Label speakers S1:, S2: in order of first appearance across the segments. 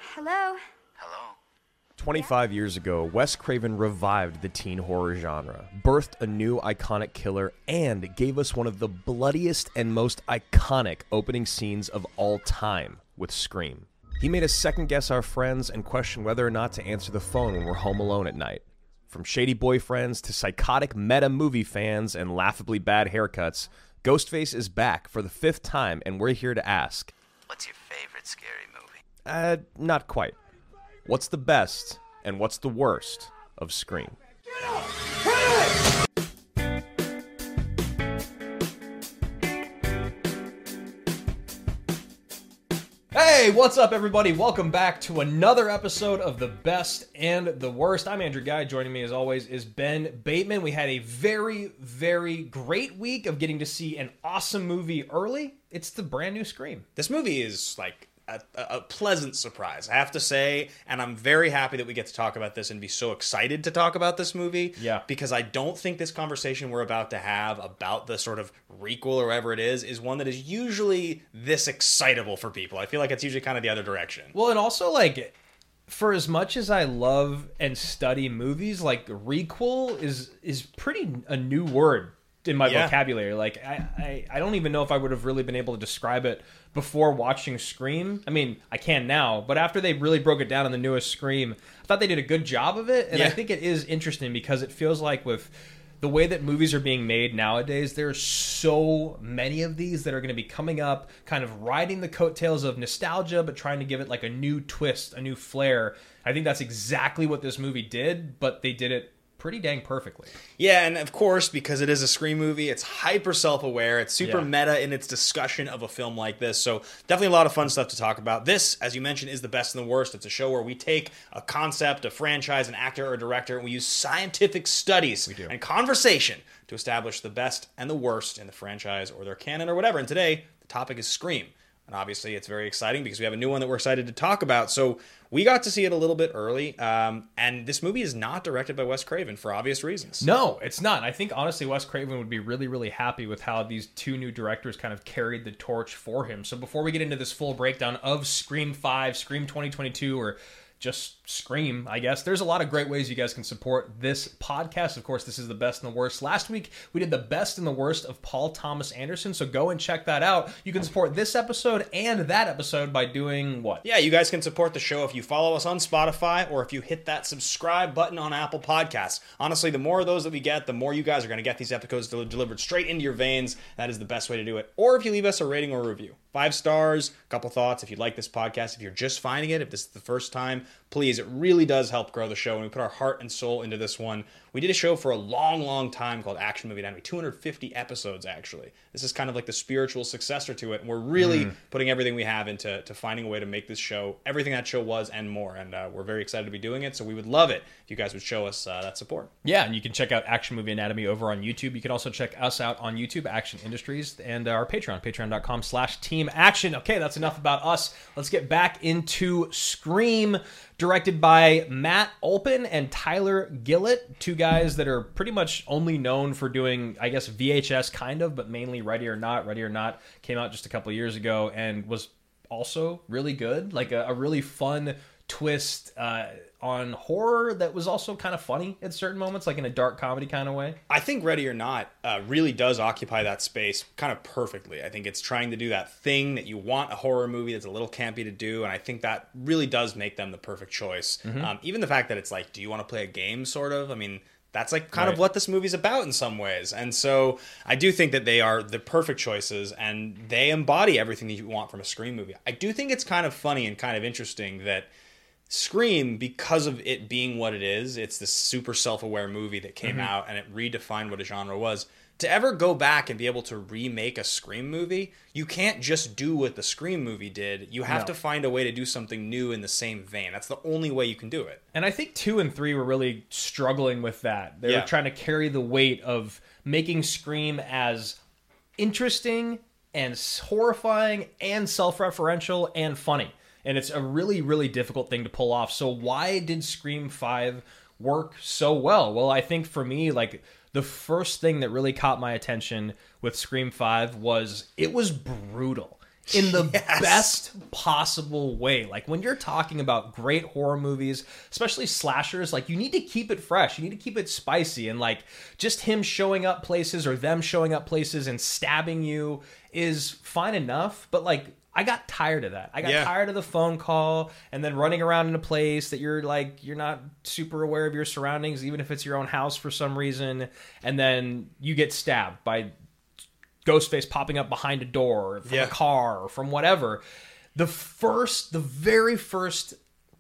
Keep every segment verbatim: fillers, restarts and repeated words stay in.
S1: Hello?
S2: Hello?
S3: twenty-five years ago, Wes Craven revived the teen horror genre, birthed a new iconic killer, and gave us one of the bloodiest and most iconic opening scenes of all time with Scream. He made us second-guess our friends and question whether or not to answer the phone when we're home alone at night. From shady boyfriends to psychotic meta-movie fans and laughably bad haircuts, Ghostface is back for the fifth time, and we're here to ask...
S2: What's your favorite scary movie?
S3: Uh, not quite. What's the best and what's the worst of Scream? Hey, what's up, everybody? Welcome back to another episode of The Best and the Worst. I'm Andrew Guy. Joining me, as always, is Ben Bateman. We had a very, very great week of getting to see an awesome movie early. It's the brand new Scream.
S4: This movie is like a, a pleasant surprise, I have to say, and I'm very happy that we get to talk about this and be so excited to talk about this movie.
S3: Yeah.
S4: Because I don't think this conversation we're about to have about the sort of requel or whatever it is is one that is usually this excitable for people. I feel like it's usually kind of the other direction.
S3: Well, and also, like, for as much as I love and study movies, like, requel is is pretty a new word in my
S4: Yeah.
S3: vocabulary. Like, I, I, I don't even know if I would have really been able to describe it before watching Scream. I mean, I can now, but after they really broke it down in the newest Scream, I thought they did a good job of it, and
S4: Yeah.
S3: I think it is interesting because it feels like with the way that movies are being made nowadays, there's so many of these that are going to be coming up, kind of riding the coattails of nostalgia, but trying to give it like a new twist, a new flair. I think that's exactly what this movie did, but they did it pretty dang perfectly.
S4: Yeah, and of course, because it is a Scream movie, it's hyper self-aware. It's super
S3: Yeah.
S4: meta in its discussion of a film like this. So definitely a lot of fun stuff to talk about. This, as you mentioned, is The Best and the Worst. It's a show where we take a concept, a franchise, an actor, or a director, and we use scientific studies
S3: We do.
S4: and conversation to establish the best and the worst in the franchise or their canon or whatever. And today, the topic is Scream. And obviously, it's very exciting because we have a new one that we're excited to talk about. So we got to see it a little bit early. Um, and this movie is not directed by Wes Craven for obvious reasons.
S3: No, it's not. I think, honestly, Wes Craven would be really, really happy with how these two new directors kind of carried the torch for him. So before we get into this full breakdown of Scream five, Scream twenty twenty-two, or just Scream, I guess, there's a lot of great ways you guys can support this podcast. Of course, this is The Best and the Worst. Last week, we did The Best and the Worst of Paul Thomas Anderson, so go and check that out. You can support this episode and that episode by doing what?
S4: Yeah, you guys can support the show if you follow us on Spotify or if you hit that subscribe button on Apple Podcasts. Honestly, the more of those that we get, the more you guys are going to get these episodes del- delivered straight into your veins. That is the best way to do it. Or if you leave us a rating or review. Five stars, a couple thoughts. If you like this podcast, if you're just finding it, if this is the first time, please, it really does help grow the show. And we put our heart and soul into this one. We did a show for a long, long time called Action Movie Anatomy. two hundred fifty episodes, actually. This is kind of like the spiritual successor to it. And we're really mm. putting everything we have into to finding a way to make this show everything that show was and more. And uh, we're very excited to be doing it. So we would love it if you guys would show us uh, that support.
S3: Yeah, and you can check out Action Movie Anatomy over on YouTube. You can also check us out on YouTube, Action Industries, and our Patreon, patreon.com slash Team Action. Okay, that's enough about us. Let's get back into Scream, directed by Matt Olpin and Tyler Gillett, two guys that are pretty much only known for doing, I guess, V H S kind of, but mainly Ready or Not. Ready or Not came out just a couple years ago and was also really good, like a, a really fun twist uh, on horror that was also kind of funny at certain moments, like in a dark comedy kind of way.
S4: I think Ready or Not uh, really does occupy that space kind of perfectly. I think it's trying to do that thing that you want a horror movie that's a little campy to do, and I think that really does make them the perfect choice. Mm-hmm. Um, even the fact that it's like, do you want to play a game, sort of? I mean, that's like kind
S3: right.
S4: of what this movie's about in some ways. And so I do think that they are the perfect choices, and they embody everything that you want from a Scream movie. I do think it's kind of funny and kind of interesting that Scream, because of it being what it is, it's this super self-aware movie that came mm-hmm. out and it redefined what a genre was. To ever go back and be able to remake a Scream movie, you can't just do what the Scream movie did. You have
S3: no.
S4: to find a way to do something new in the same vein. That's the only way you can do it.
S3: And I think two and three were really struggling with that. They
S4: yeah.
S3: were trying to carry the weight of making Scream as interesting and horrifying and self-referential and funny. And it's a really, really difficult thing to pull off. So why did Scream five work so well? Well, I think for me, like, the first thing that really caught my attention with Scream five was it was brutal. in the
S4: Yes.
S3: best possible way. Like when you're talking about great horror movies, especially slashers, like you need to keep it fresh. You need to keep it spicy. And like just him showing up places or them showing up places and stabbing you is fine enough. But like I got tired of that. I got
S4: Yeah.
S3: tired of the phone call and then running around in a place that you're like, you're not super aware of your surroundings, even if it's your own house for some reason. And then you get stabbed by Ghostface popping up behind a door or from
S4: Yeah.
S3: a car or from whatever. The first, the very first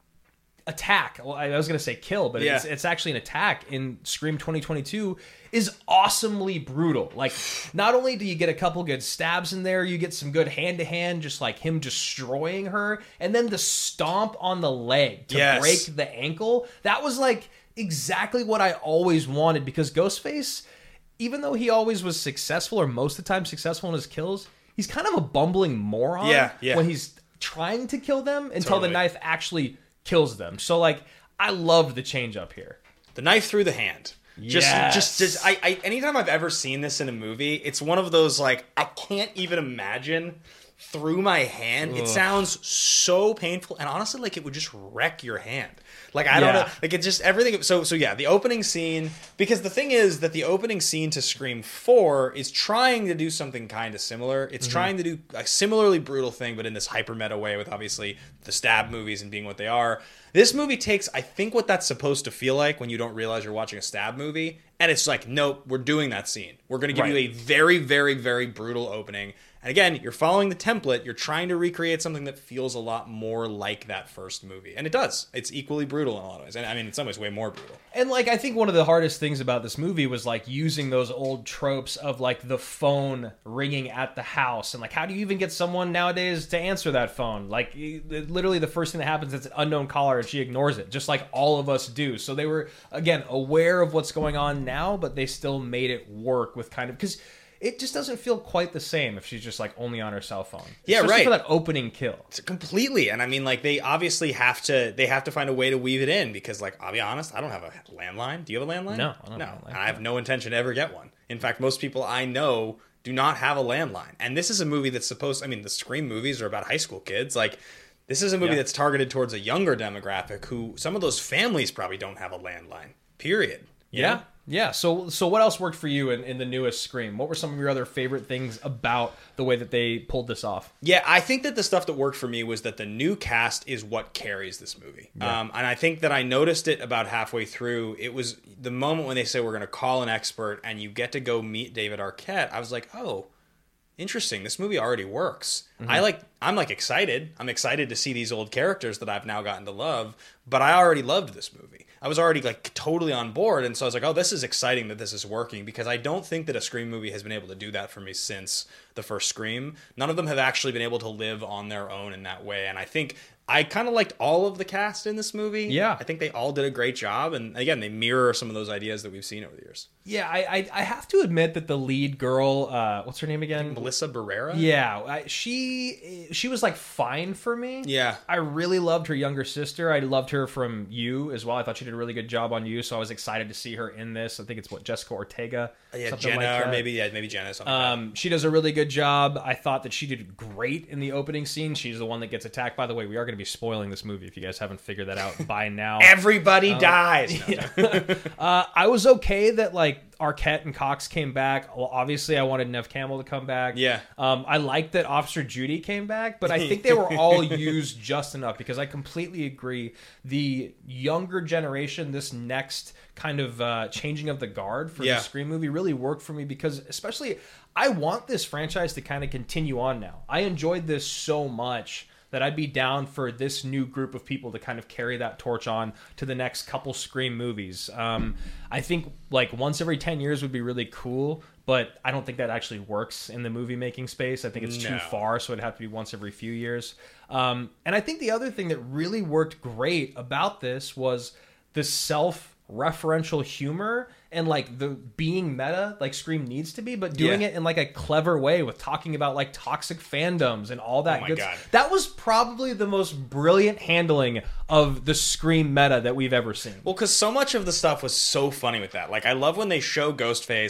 S3: attack, well, I was going to say kill, but
S4: Yeah.
S3: it's, it's actually an attack in Scream twenty twenty-two is awesomely brutal. Like, not only do you get a couple good stabs in there, you get some good hand-to-hand, just like him destroying her, and then the stomp on the leg to
S4: Yes.
S3: break the ankle. That was like exactly what I always wanted, because Ghostface, even though he always was successful, or most of the time successful in his kills, he's kind of a bumbling moron
S4: Yeah, yeah.
S3: when he's trying to kill them until
S4: Totally.
S3: the knife actually kills them. So, like, I loved the change up here.
S4: The knife through the hand. Just,
S3: Yes.
S4: just, just. I, I. Anytime I've ever seen this in a movie, it's one of those like I can't even imagine through my hand. It sounds so painful, and honestly, like it would just wreck your hand. Like I don't
S3: Yeah.
S4: know, like it's just everything. So, so yeah, the opening scene. Because the thing is that the opening scene to Scream four is trying to do something kind of similar. It's
S3: Mm-hmm.
S4: trying to do a similarly brutal thing, but in this hyper meta way, with obviously the stab movies and being what they are. This movie takes, I think, what that's supposed to feel like when you don't realize you're watching a stab movie, and it's like, nope, we're doing that scene. We're going to give you
S3: Right.
S4: a very, very, very brutal opening. And again, you're following the template. You're trying to recreate something that feels a lot more like that first movie. And it does. It's equally brutal in a lot of ways. And I mean, in some ways, way more brutal.
S3: And like, I think one of the hardest things about this movie was like using those old tropes of like the phone ringing at the house, and like how do you even get someone nowadays to answer that phone? Like you- literally the first thing that happens is an unknown caller and she ignores it, just like all of us do. So they were again aware of what's going on now, but they still made it work with kind of, because it just doesn't feel quite the same if she's just like only on her cell phone.
S4: Yeah,
S3: Especially
S4: right.
S3: for that opening kill.
S4: Completely. And I mean, like, they obviously have to, they have to find a way to weave it in because, like, I'll be honest, I don't have a landline. Do you have a landline?
S3: No, I don't
S4: no.
S3: have a landline.
S4: And I have no intention to ever get one. In fact, most people I know do not have a landline. And this is a movie that's supposed, I mean, the Scream movies are about high school kids. Like, this is a movie
S3: Yeah.
S4: that's targeted towards a younger demographic who, some of those families probably don't have a landline, period. You
S3: Yeah.
S4: know?
S3: Yeah. So so what else worked for you in, in the newest Scream? What were some of your other favorite things about the way that they pulled this off?
S4: Yeah, I think that the stuff that worked for me was that the new cast is what carries this movie. Um, and I think that I noticed it about halfway through. It was the moment when they say we're going to call an expert and you get to go meet David Arquette. I was like, oh, interesting. This movie already works. I like, I'm like excited. I'm excited to see these old characters that I've now gotten to love, but I already loved this movie. I was already like totally on board. And so I was like, oh, this is exciting that this is working, because I don't think that a Scream movie has been able to do that for me since the first Scream. None of them have actually been able to live on their own in that way. And I think I kind of liked all of the cast in this movie.
S3: Yeah.
S4: I think they all did a great job. And again, they mirror some of those ideas that we've seen over the years.
S3: Yeah, I I, I have to admit that the lead girl, uh, what's her name again?
S4: Melissa Barrera?
S3: Yeah, I, she she was like fine for me.
S4: Yeah.
S3: I really loved her younger sister. I loved her from You as well. I thought she did a really good job on You, so I was excited to see her in this. I think it's what, Jessica Ortega,
S4: Yeah,
S3: something
S4: Jenna,
S3: like
S4: or
S3: that.
S4: maybe, yeah, maybe Jenna, something like that.
S3: Um, she does a really good job. I thought that she did great in the opening scene. She's the one that gets attacked. By the way, we are going to be spoiling this movie if you guys haven't figured that out by now.
S4: Everybody dies. No,
S3: Uh, I was okay that like Arquette and Cox came back. Well, obviously, I wanted Nev Campbell to come back.
S4: Yeah.
S3: Um, I liked that Officer Judy came back, but I think they were all used just enough, because I completely agree. The younger generation, this next kind of uh, changing of the guard for
S4: Yeah.
S3: the Scream movie really worked for me, because especially I want this franchise to kind of continue on now. I enjoyed this so much that I'd be down for this new group of people to kind of carry that torch on to the next couple Scream movies. Um, I think like once every ten years would be really cool, but I don't think that actually works in the movie making space. I think it's
S4: No.
S3: too far, so it'd have to be once every few years. Um, and I think the other thing that really worked great about this was the self-referential humor and like the being meta like Scream needs to be, but doing
S4: Yeah.
S3: it in like a clever way with talking about like toxic fandoms and all that
S4: Oh my
S3: good
S4: God.
S3: That was probably the most brilliant handling of the Scream meta that we've ever seen.
S4: Well, because so much of the stuff was so funny with that. Like, I love when they show Ghostface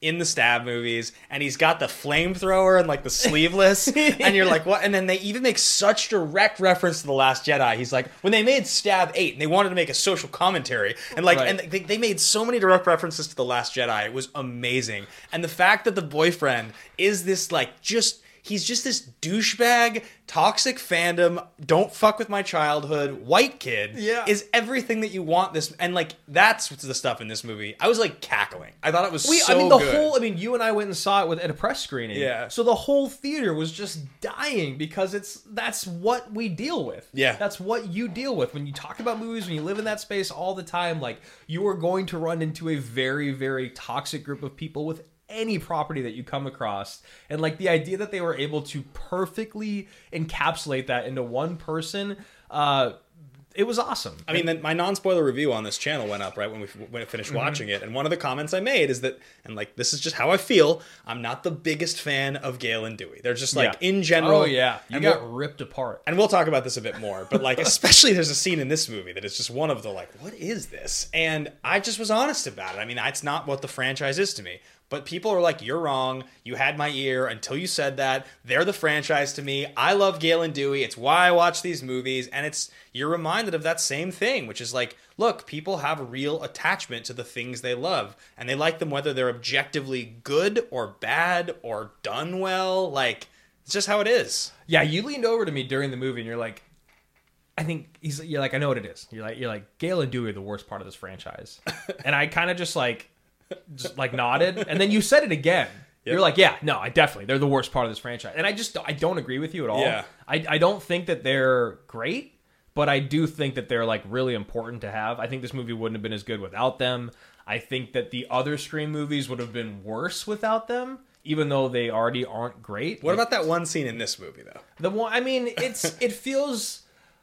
S4: in the Stab movies, and he's got the flamethrower and like the sleeveless, and you're like, what? And then they even make such direct reference to The Last Jedi. He's like, when they made Stab eight, and they wanted to make a social commentary, and like,
S3: Right.
S4: and they, they made so many direct references to The Last Jedi. It was amazing. And the fact that the boyfriend is this like just. He's just this douchebag, toxic fandom, don't fuck with my childhood, white kid.
S3: Yeah.
S4: Is everything that you want this. And, like, that's the stuff in this movie. I was, like, cackling. I thought it was
S3: We,
S4: so
S3: I mean, the
S4: good.
S3: whole. I mean, you and I went and saw it with at a press screening.
S4: Yeah.
S3: So the whole theater was just dying because it's that's what we deal with.
S4: Yeah.
S3: That's what you deal with when you talk about movies. When you live in that space all the time, like you are going to run into a very, very toxic group of people with any property that you come across. And like the idea that they were able to perfectly encapsulate that into one person, uh, it was awesome.
S4: I mean, then my non-spoiler review on this channel went up right when we when I finished
S3: Mm-hmm.
S4: watching it, and one of the comments I made is that, and like this is just how I feel. I'm not the biggest fan of Gale and Dewey. They're just like
S3: Yeah.
S4: in general.
S3: Oh yeah, you
S4: and
S3: got
S4: we'll,
S3: ripped apart.
S4: and we'll talk about this a bit more, but like especially there's a scene in this movie that is just one of the like, what is this? And I just was honest about it. I mean, that's not what the franchise is to me. But people are like, you're wrong. You had my ear until you said that. They're the franchise to me. I love Gale and Dewey. It's why I watch these movies. And it's you're reminded of that same thing, which is like, look, people have a real attachment to the things they love. And they like them whether they're objectively good or bad or done well. Like, it's just how it is.
S3: Yeah, you leaned over to me during the movie and you're like, I think he's you're like, I know what it is. You're like you're like, Gale and Dewey are the worst part of this franchise. And I kind of just like just like nodded, and then you said it again.
S4: Yep.
S3: You're like, yeah, no, I definitely they're the worst part of this franchise. And I just I don't agree with you at all.
S4: Yeah.
S3: I I don't think that they're great, but I do think that they're like really important to have. I think this movie wouldn't have been as good without them. I think that the other Scream movies would have been worse without them, even though they already aren't great.
S4: What about that one scene in this movie, though?
S3: The one, I mean, it's it feels,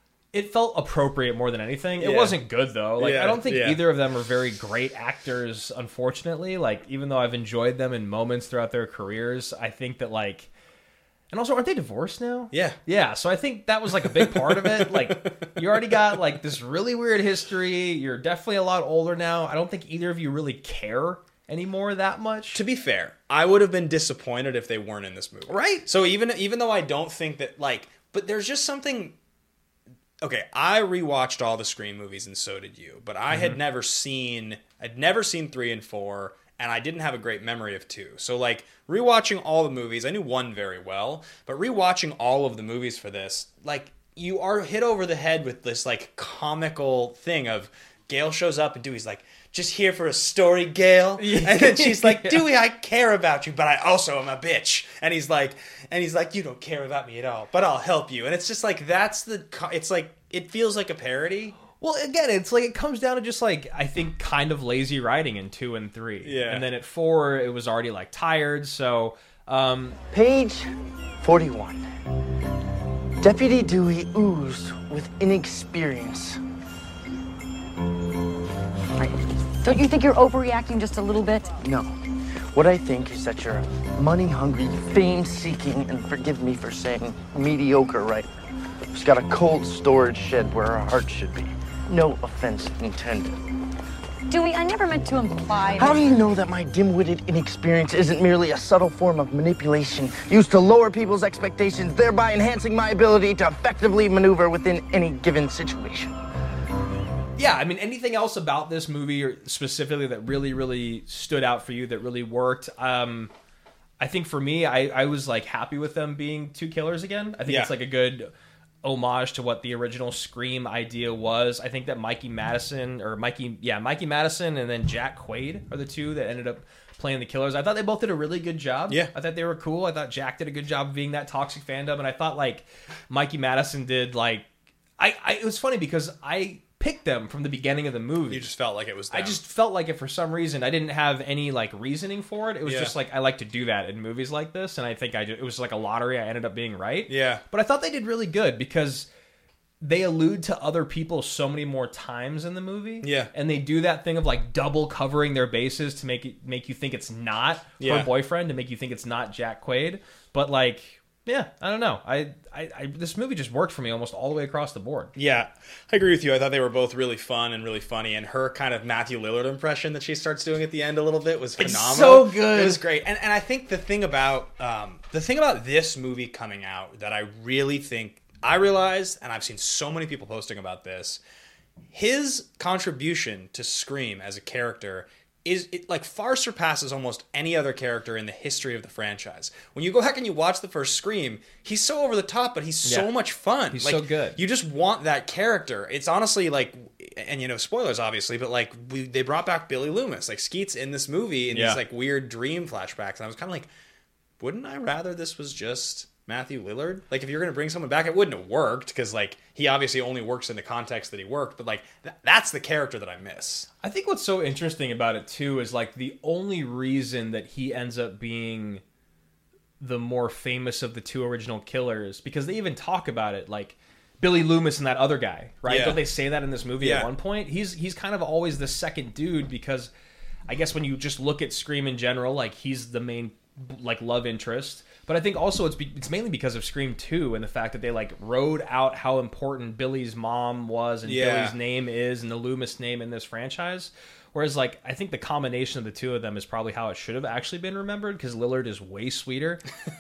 S3: it felt appropriate more than anything. It
S4: Yeah.
S3: wasn't good though. Like
S4: Yeah,
S3: I don't think
S4: yeah.
S3: either of them are very great actors. Unfortunately, like even though I've enjoyed them in moments throughout their careers, I think that like, and also aren't they divorced now?
S4: Yeah.
S3: Yeah. So I think that was like a big part of it. Like you already got like this really weird history. You're definitely a lot older now. I don't think either of you really care anymore that much.
S4: To be fair, I would have been disappointed if they weren't in this movie.
S3: Right.
S4: So even even though I don't think that like, but there's just something. Okay, I rewatched all the Scream movies, and so did you. But I had never seen, I'd never seen three and four, and I didn't have a great memory of two. So like rewatching all the movies, I knew one very well, but rewatching all of the movies for this, like you are hit over the head with this like comical thing of Gale shows up and Dewey's like, just here for a story, Gale. And then she's like, Dewey, I care about you, but I also am a bitch. And he's like, and he's like, you don't care about me at all, but I'll help you. And it's just like, that's the, co- it's like, it feels like a parody.
S3: Well, again, it's like it comes down to just like I think kind of lazy writing in two and three.
S4: Yeah.
S3: And then at four, it was already like tired. So, um,
S1: Page forty-one. Deputy Dewey oozed with inexperience.
S5: Don't you think you're overreacting just a little bit?
S1: No. What I think is that you're a money-hungry, fame-seeking, and forgive me for saying mediocre writer who's got a cold storage shed where her heart should be. No offense intended.
S5: Dewey, I never meant to imply
S1: How
S5: that-
S1: do you know that my dim-witted inexperience isn't merely a subtle form of manipulation used to lower people's expectations, thereby enhancing my ability to effectively maneuver within any given situation?
S3: yeah, I mean, anything else about this movie or specifically that really, really stood out for you that really worked? Um, I think for me, I, I was like happy with them being two killers again. I think
S4: Yeah.
S3: it's like a good homage to what the original Scream idea was. I think that Mikey Madison or Mikey, yeah, Mikey Madison and then Jack Quaid are the two that ended up playing the killers. I thought they both did a really good job.
S4: Yeah.
S3: I thought they were cool. I thought Jack did a good job of being that toxic fandom, and I thought like Mikey Madison did like I, I it was funny because I picked them from the beginning of the movie.
S4: You just felt like it was them.
S3: I just felt like it for some reason. I didn't have any like reasoning for it. It was
S4: Yeah.
S3: just like I like to do that in movies like this, and I think I just, it was like a lottery. I ended up being right.
S4: Yeah.
S3: But I thought they did really good because they allude to other people so many more times in the movie.
S4: Yeah.
S3: And they do that thing of like double covering their bases to make it make you think it's not
S4: Yeah.
S3: her boyfriend, to make you think it's not Jack Quaid. But like Yeah, I don't know. I, I, I this movie just worked for me almost all the way across the board.
S4: Yeah, I agree with you. I thought they were both really fun and really funny, and her kind of Matthew Lillard impression that she starts doing at the end a little bit was
S3: It's
S4: phenomenal.
S3: so good.
S4: It was great, and and I think the thing about um, the thing about this movie coming out that I really think I realized, and I've seen so many people posting about this, his contribution to Scream as a character is it like far surpasses almost any other character in the history of the franchise. When you go back and you watch the first Scream, he's so over the top, but he's so
S3: Yeah.
S4: much fun.
S3: He's
S4: like,
S3: so good.
S4: You just want that character. It's honestly like, and you know, spoilers obviously, but like we, they brought back Billy Loomis. Like Skeet's in this movie in
S3: Yeah.
S4: these like weird dream flashbacks, and I was kind of like, wouldn't I rather this was just Matthew Lillard? Like, if you're going to bring someone back, it wouldn't have worked because, like, he obviously only works in the context that he worked. But, like, th- that's the character that I miss.
S3: I think what's so interesting about it, too, is, like, the only reason that he ends up being the more famous of the two original killers, because they even talk about it, like, Billy Loomis and that other guy, right?
S4: Yeah.
S3: Don't they say that in this movie
S4: Yeah.
S3: at one point? He's he's kind of always the second dude because I guess when you just look at Scream in general, like, he's the main, like, love interest. But I think also it's be, it's mainly because of Scream two and the fact that they like wrote out how important Billy's mom was and
S4: Yeah.
S3: Billy's name is and the Loomis name in this franchise. Whereas like I think the combination of the two of them is probably how it should have actually been remembered because Lillard is way sweeter.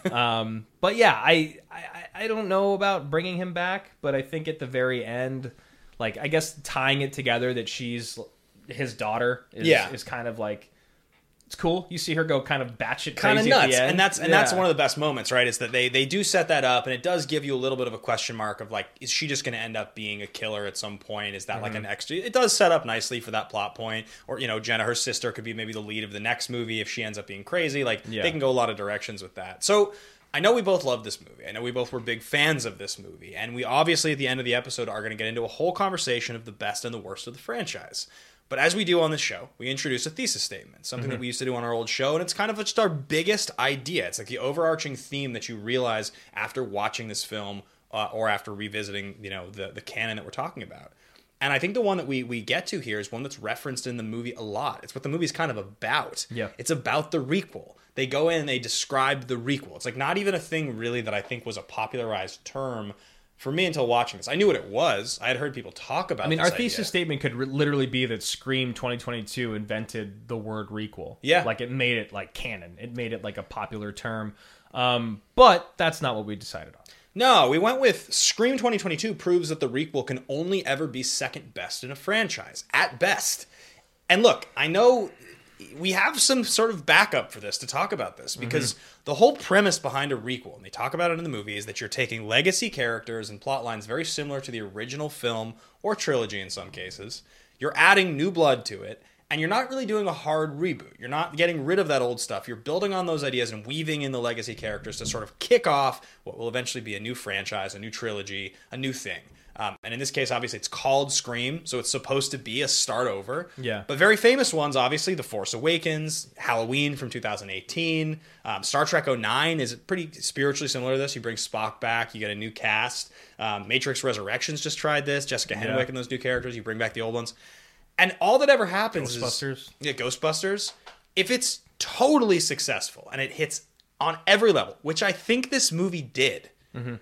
S3: um, but yeah, I, I I don't know about bringing him back, but I think at the very end, like I guess tying it together that she's his daughter is,
S4: Yeah.
S3: is kind of like. It's cool. You see her go kind of batshit
S4: Kind of
S3: crazy at
S4: nuts,
S3: the end.
S4: and that's and
S3: Yeah.
S4: that's one of the best moments, right? Is that they they do set that up, and it does give you a little bit of a question mark of like, is she just going to end up being a killer at some point? Is that
S3: Mm-hmm.
S4: like an extra? It does set up nicely for that plot point, or you know, Jenna, her sister, could be maybe the lead of the next movie if she ends up being crazy. Like
S3: Yeah.
S4: they can go a lot of directions with that. So I know we both love this movie. I know we both were big fans of this movie, and we obviously at the end of the episode are going to get into a whole conversation of the best and the worst of the franchise. But as we do on this show, we introduce a thesis statement, something
S3: Mm-hmm.
S4: that we used to do on our old show, and it's kind of just our biggest idea. It's like the overarching theme that you realize after watching this film uh, or after revisiting, you know, the, the canon that we're talking about. And I think the one that we, we get to here is one that's referenced in the movie a lot. It's what the movie's kind of about.
S3: Yeah.
S4: It's about the requel. They go in and they describe the requel. It's like not even a thing really that I think was a popularized term for me until watching this. I knew what it was. I had heard people talk about it.
S3: I mean,
S4: this
S3: our thesis
S4: idea.
S3: statement could re- literally be that Scream twenty twenty-two invented the word requel.
S4: Yeah.
S3: Like, it made it, like, canon. It made it, like, a popular term. Um, but that's not what we decided on.
S4: No, we went with Scream twenty twenty-two proves that the requel can only ever be second best in a franchise, at best. And look, I know we have some sort of backup for this to talk about this because mm-hmm. the whole premise behind a requel, and they talk about it in the movie, is that you're taking legacy characters and plot lines very similar to the original film or trilogy in some cases. You're adding new blood to it, and you're not really doing a hard reboot. You're not getting rid of that old stuff. You're building on those ideas and weaving in the legacy characters to sort of kick off what will eventually be a new franchise, a new trilogy, a new thing. Um, and in this case, obviously, it's called Scream, so it's supposed to be a start over.
S3: Yeah.
S4: But very famous ones, obviously, The Force Awakens, Halloween from two thousand eighteen, um, Star Trek oh nine is pretty spiritually similar to this. You bring Spock back, you get a new cast. Um, Matrix Resurrections just tried this. Jessica Henwick
S3: Yeah.
S4: and those new characters. You bring back the old ones. And all that ever happens
S3: Ghostbusters.
S4: is... Yeah, Ghostbusters. If it's totally successful and it hits on every level, which I think this movie did,
S3: Mm-hmm.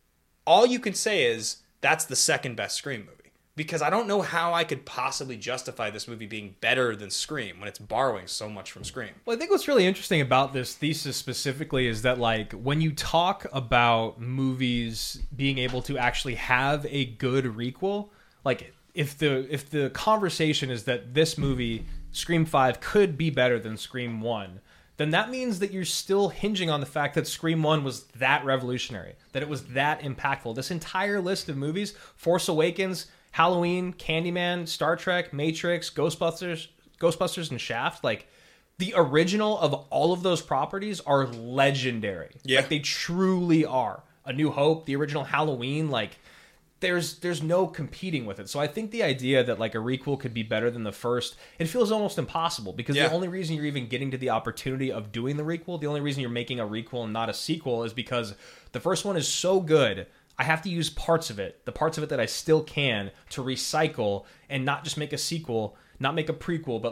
S4: all you can say is... that's the second best Scream movie. Because I don't know how I could possibly justify this movie being better than Scream when it's borrowing so much from Scream.
S3: Well, I think what's really interesting about this thesis specifically is that, like, when you talk about movies being able to actually have a good requel, like, if the if the conversation is that this movie, Scream five, could be better than Scream one, then that means that you're still hinging on the fact that Scream one was that revolutionary, that it was that impactful. This entire list of movies, Force Awakens, Halloween, Candyman, Star Trek, Matrix, Ghostbusters, Ghostbusters, and Shaft, like, the original of all of those properties are legendary.
S4: Yeah.
S3: Like, they truly are. A New Hope, the original Halloween, like... There's there's no competing with it. So I think the idea that like a requel could be better than the first, it feels almost impossible because
S4: Yeah.
S3: the only reason you're even getting to the opportunity of doing the requel, the only reason you're making a requel and not a sequel is because the first one is so good, I have to use parts of it, the parts of it that I still can, to recycle and not just make a sequel, not make a prequel, but like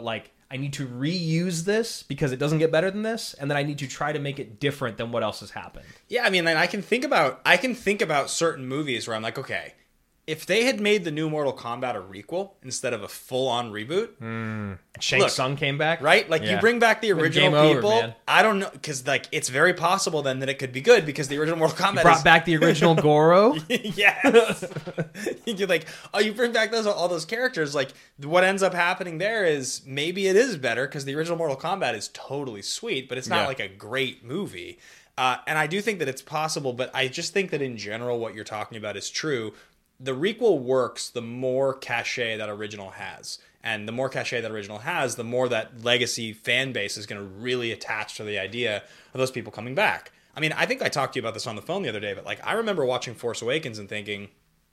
S3: I need to reuse this because it doesn't get better than this, and then I need to try to make it different than what else has happened.
S4: Yeah, I mean, like, I can think about I can think about certain movies where I'm like, okay, if they had made the new Mortal Kombat a requel instead of a full-on reboot,
S3: Mm. Shang
S4: Look,
S3: Tsung came back,
S4: right? Like,
S3: Yeah.
S4: you bring back the
S3: Then
S4: original
S3: game over,
S4: people.
S3: man.
S4: I don't know, because like it's very possible then that it could be good because the original Mortal Kombat
S3: Brought
S4: is,
S3: back the original Goro.
S4: yes. You're like, oh, you bring back those all those characters. Like, what ends up happening there is maybe it is better because the original Mortal Kombat is totally sweet, but it's not
S3: Yeah.
S4: like a great movie. Uh, and I do think that it's possible, but I just think that in general, what you're talking about is true. The requel works the more cachet that original has. And the more cachet that original has, the more that legacy fan base is going to really attach to the idea of those people coming back. I mean, I think I talked to you about this on the phone the other day, but like I remember watching Force Awakens and thinking,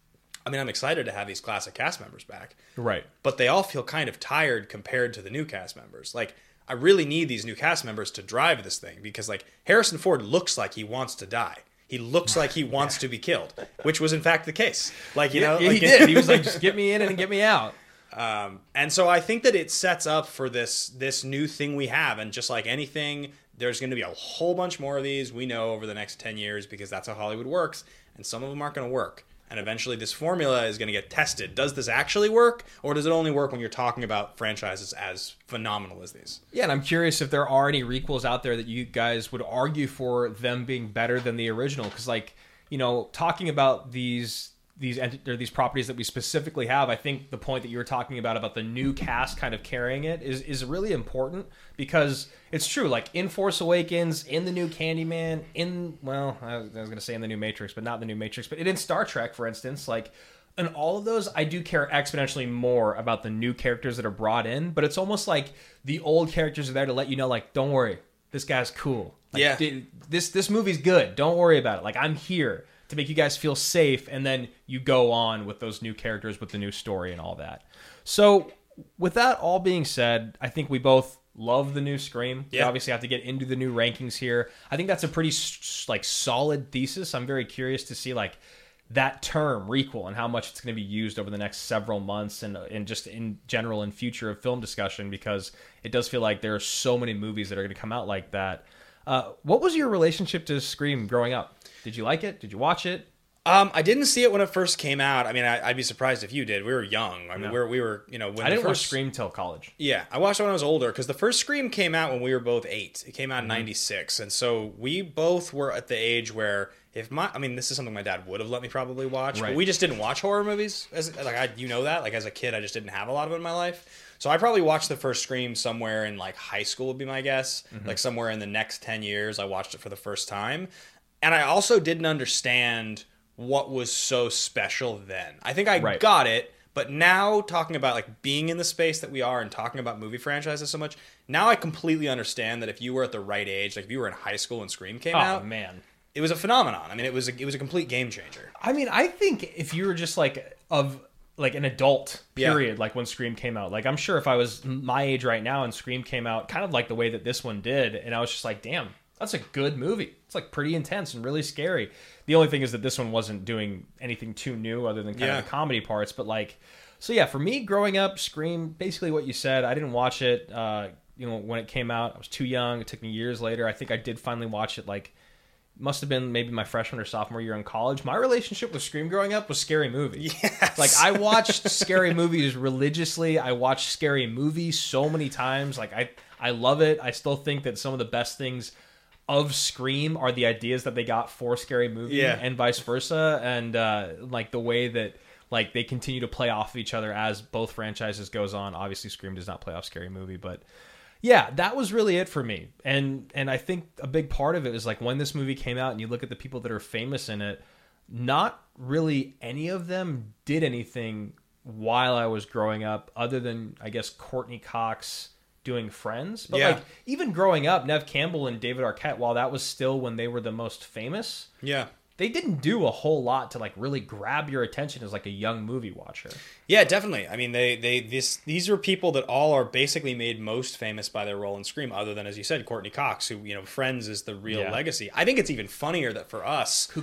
S4: I mean, I'm excited to have these classic cast members back.
S3: Right.
S4: But they all feel kind of tired compared to the new cast members. Like, I really need these new cast members to drive this thing because like Harrison Ford looks like he wants to die. He looks like he wants to be killed, which was in fact the case. Like, you know,
S3: Yeah,
S4: like,
S3: he did. He was like, just get me in and get me out.
S4: Um, and so I think that it sets up for this this new thing we have. And just like anything, there's going to be a whole bunch more of these we know over the next ten years because that's how Hollywood works. And some of them aren't going to work. And eventually this formula is going to get tested. Does this actually work? Or does it only work when you're talking about franchises as phenomenal as these?
S3: Yeah, and I'm curious if there are any requels out there that you guys would argue for them being better than the original. Because, like, you know, talking about these these ent- or these properties that we specifically have, I think the point that you were talking about about the new cast kind of carrying it is is really important because it's true. Like in Force Awakens, in the new Candyman, in well, I was, I was going to say in the new Matrix, but not the new Matrix, but in Star Trek, for instance, like. In all of those, I do care exponentially more about the new characters that are brought in, but it's almost like the old characters are there to let you know, like, don't worry, this guy's cool. Like,
S4: Yeah.
S3: d- this this movie's good. Don't worry about it. Like, I'm here to make you guys feel safe, and then you go on with those new characters, with the new story and all that. So, with that all being said, I think we both love the new Scream. We
S4: Yeah.
S3: obviously have to get into the new rankings here. I think that's a pretty s- like solid thesis. I'm very curious to see like that term requel and how much it's going to be used over the next several months and and just in general in future of film discussion because it does feel like there are so many movies that are going to come out like that. Uh, what was your relationship to Scream growing up? Did you like it? Did you watch it?
S4: Um, I didn't see it when it first came out. I mean, I, I'd be surprised if you did. We were young. I mean,
S3: No.
S4: we were, we were, you know, when
S3: I
S4: the
S3: didn't watch
S4: first
S3: Scream till college.
S4: Yeah, I watched it when I was older because the first Scream came out when we were both eight. It came out in
S3: Mm-hmm.
S4: ninety-six, and so we both were at the age where if my, I mean, this is something my dad would have let me probably watch,
S3: Right.
S4: but we just didn't watch horror movies. As like, I, you know that, like as a kid, I just didn't have a lot of it in my life. So I probably watched the first Scream somewhere in like high school would be my guess.
S3: Mm-hmm.
S4: Like somewhere in the next ten years, I watched it for the first time, and I also didn't understand what was so special then. I think I
S3: Right.
S4: got it, but now talking about like being in the space that we are and talking about movie franchises so much, now I completely understand that if you were at the right age, like if you were in high school and Scream came
S3: Oh
S4: out,
S3: man.
S4: it was a phenomenon. I mean, it was a, it was a complete game changer.
S3: I mean, I think if you were just like of like an adult
S4: Yeah.
S3: period, like when Scream came out, like I'm sure if I was my age right now and Scream came out kind of like the way that this one did, and I was just like, damn, that's a good movie. It's like pretty intense and really scary. The only thing is that this one wasn't doing anything too new other than kind
S4: Yeah.
S3: of the comedy parts. But like, so yeah, for me growing up, Scream, basically what you said, I didn't watch it, uh, you know, when it came out. I was too young. It took me years later. I think I did finally watch it like, must have been maybe my freshman or sophomore year in college. My relationship with Scream growing up was Scary Movie.
S4: Yes.
S3: Like I watched Scary Movies religiously. I watched Scary Movies so many times. Like I, I love it. I still think that some of the best things of Scream are the ideas that they got for Scary Movie
S4: Yeah.
S3: and vice versa. And uh, like the way that like they continue to play off of each other as both franchises goes on. Obviously Scream does not play off Scary Movie, but yeah, that was really it for me. And and I think a big part of it is like when this movie came out and you look at the people that are famous in it, not really any of them did anything while I was growing up other than I guess Courtney Cox doing Friends. But
S4: Yeah.
S3: like even growing up, Nev Campbell and David Arquette, while that was still when they were the most famous,
S4: Yeah.
S3: they didn't do a whole lot to like really grab your attention as like a young movie watcher.
S4: Yeah, definitely. I mean, they they this these are people that all are basically made most famous by their role in Scream, other than, as you said, Courtney Cox, who, you know, Friends is the real
S3: Yeah.
S4: legacy. I think it's even funnier that for us,
S3: Cougar Town.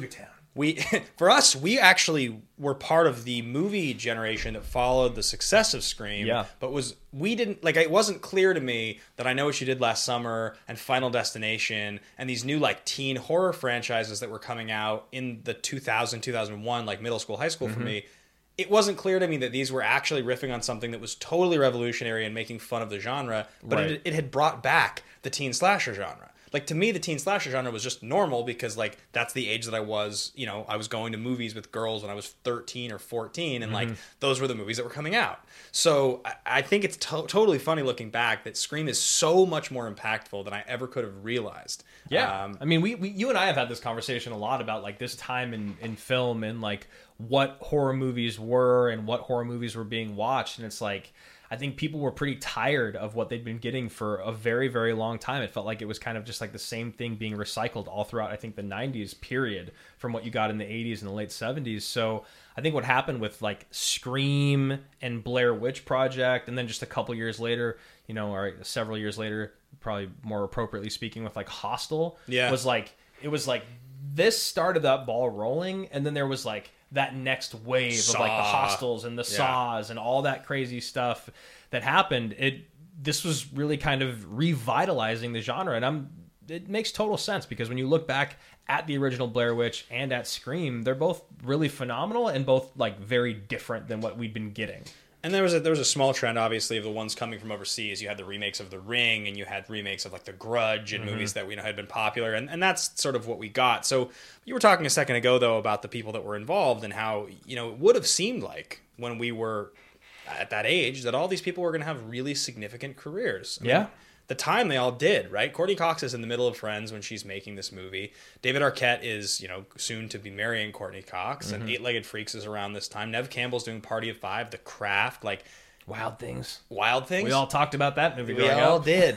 S4: we for us, we actually were part of the movie generation that followed the success of Scream.
S3: Yeah.
S4: But was we didn't like it wasn't clear to me that I Know What You Did Last Summer and Final Destination and these new like teen horror franchises that were coming out in the two thousand, two thousand one, like middle school, high school for me. It wasn't clear to me that these were actually riffing on something that was totally revolutionary and making fun of the genre, but
S3: Right.
S4: it, it had brought back the teen slasher genre. Like, to me, the teen slasher genre was just normal because, like, that's the age that I was, you know, I was going to movies with girls when I was thirteen or fourteen, and, like, those were the movies that were coming out. So I, I think it's to- totally funny looking back that Scream is so much more impactful than I ever could have realized.
S3: Yeah.
S4: Um,
S3: I mean, we, we you and I have had this conversation a lot about like this time in, in film and like what horror movies were and what horror movies were being watched. And it's like, I think people were pretty tired of what they'd been getting for a very, very long time. It felt like it was kind of just like the same thing being recycled all throughout, I think, the nineties period from what you got in the eighties and the late seventies. So I think what happened with like Scream and Blair Witch Project, and then just a couple years later, you know, or several years later, probably more appropriately speaking, with like Hostel,
S4: Yeah.
S3: was like, it was like this started that ball rolling, and then there was like that next wave of like the
S4: Saw.
S3: Hostels and the
S4: Yeah.
S3: Saws and all that crazy stuff that happened. It this was really kind of revitalizing the genre, and I'm it makes total sense because when you look back at the original Blair Witch and at Scream, they're both really phenomenal and both like very different than what we'd been getting.
S4: And there was a there was a small trend, obviously, of the ones coming from overseas. You had the remakes of The Ring, and you had remakes of like The Grudge and movies that we know had been popular, and, and that's sort of what we got. So you were talking a second ago, though, about the people that were involved and how, you know, it would have seemed like when we were at that age that all these people were going to have really significant careers. I mean,
S3: Yeah.
S4: the time they all did, right? Courtney Cox is in the middle of Friends when she's making this movie. David Arquette is, you know, soon to be marrying Courtney Cox, and Eight-Legged Freaks is around this time. Nev Campbell's doing Party of Five, The Craft, like
S3: Wild Things.
S4: Wild Things.
S3: We all talked about that movie
S4: We
S3: growing
S4: all
S3: up,
S4: did.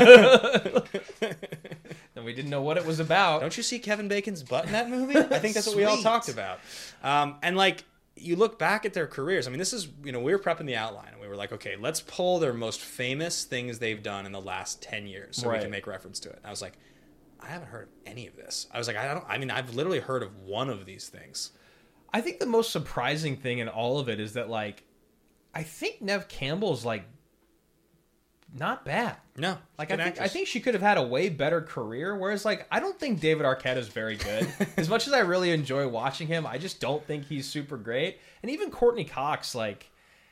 S3: and we didn't know what it was about.
S4: Don't you see Kevin Bacon's butt in that movie? I think that's what we all
S3: Sweet.
S4: talked about. Um, and like, you look back at their careers. I mean, this is, you know, we were prepping the outline and we were like, okay, let's pull their most famous things they've done in the last ten years so we
S3: Right.
S4: can make reference to it. And I was like, I haven't heard of any of this. I was like, I don't, I mean, I've literally heard of one of these things.
S3: I think the most surprising thing in all of it is that, like, I think Nev Campbell's, like, not bad.
S4: No,
S3: Like,
S4: good
S3: I think, I
S4: actress.
S3: think she could have had a way better career, whereas, like, I don't think David Arquette is very good. As much as I really enjoy watching him, I just don't think he's super great. And even Courtney Cox, like,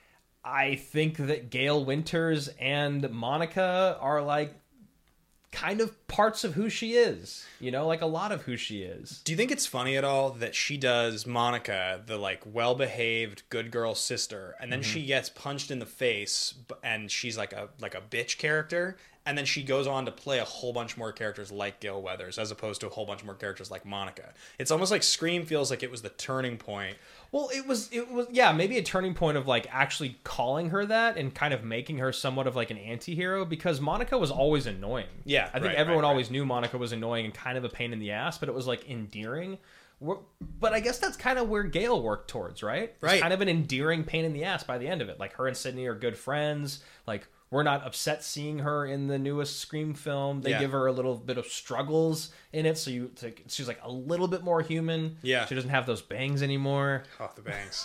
S3: I think that Gail Winters and Monica are, like, kind of parts of who she is. You know, like, a lot of who she is.
S4: Do you think it's funny at all that she does Monica, the like well-behaved good girl sister, and then
S3: Mm-hmm.
S4: she gets punched in the face, b- and she's like a like a bitch character, and then she goes on to play a whole bunch more characters like Gail Weathers, as opposed to a whole bunch more characters like Monica. It's almost like Scream feels like it was the turning point.
S3: Well, it was, it was, yeah, maybe a turning point of like actually calling her that and kind of making her somewhat of like an anti-hero, because Monica was always annoying.
S4: Yeah,
S3: I think
S4: right,
S3: everyone
S4: right, right.
S3: always knew Monica was annoying and kind of a pain in the ass, but it was like endearing. We're- But I guess that's kind of where Gail worked towards, right? It's
S4: Right.
S3: kind of an endearing pain in the ass by the end of it. Like, her and Sydney are good friends. Like, we're not upset seeing her in the newest Scream film. They
S4: Yeah.
S3: give her a little bit of struggles in it, so you to, she's like a little bit more human.
S4: Yeah.
S3: She doesn't have those bangs anymore.
S4: Oh, the bangs.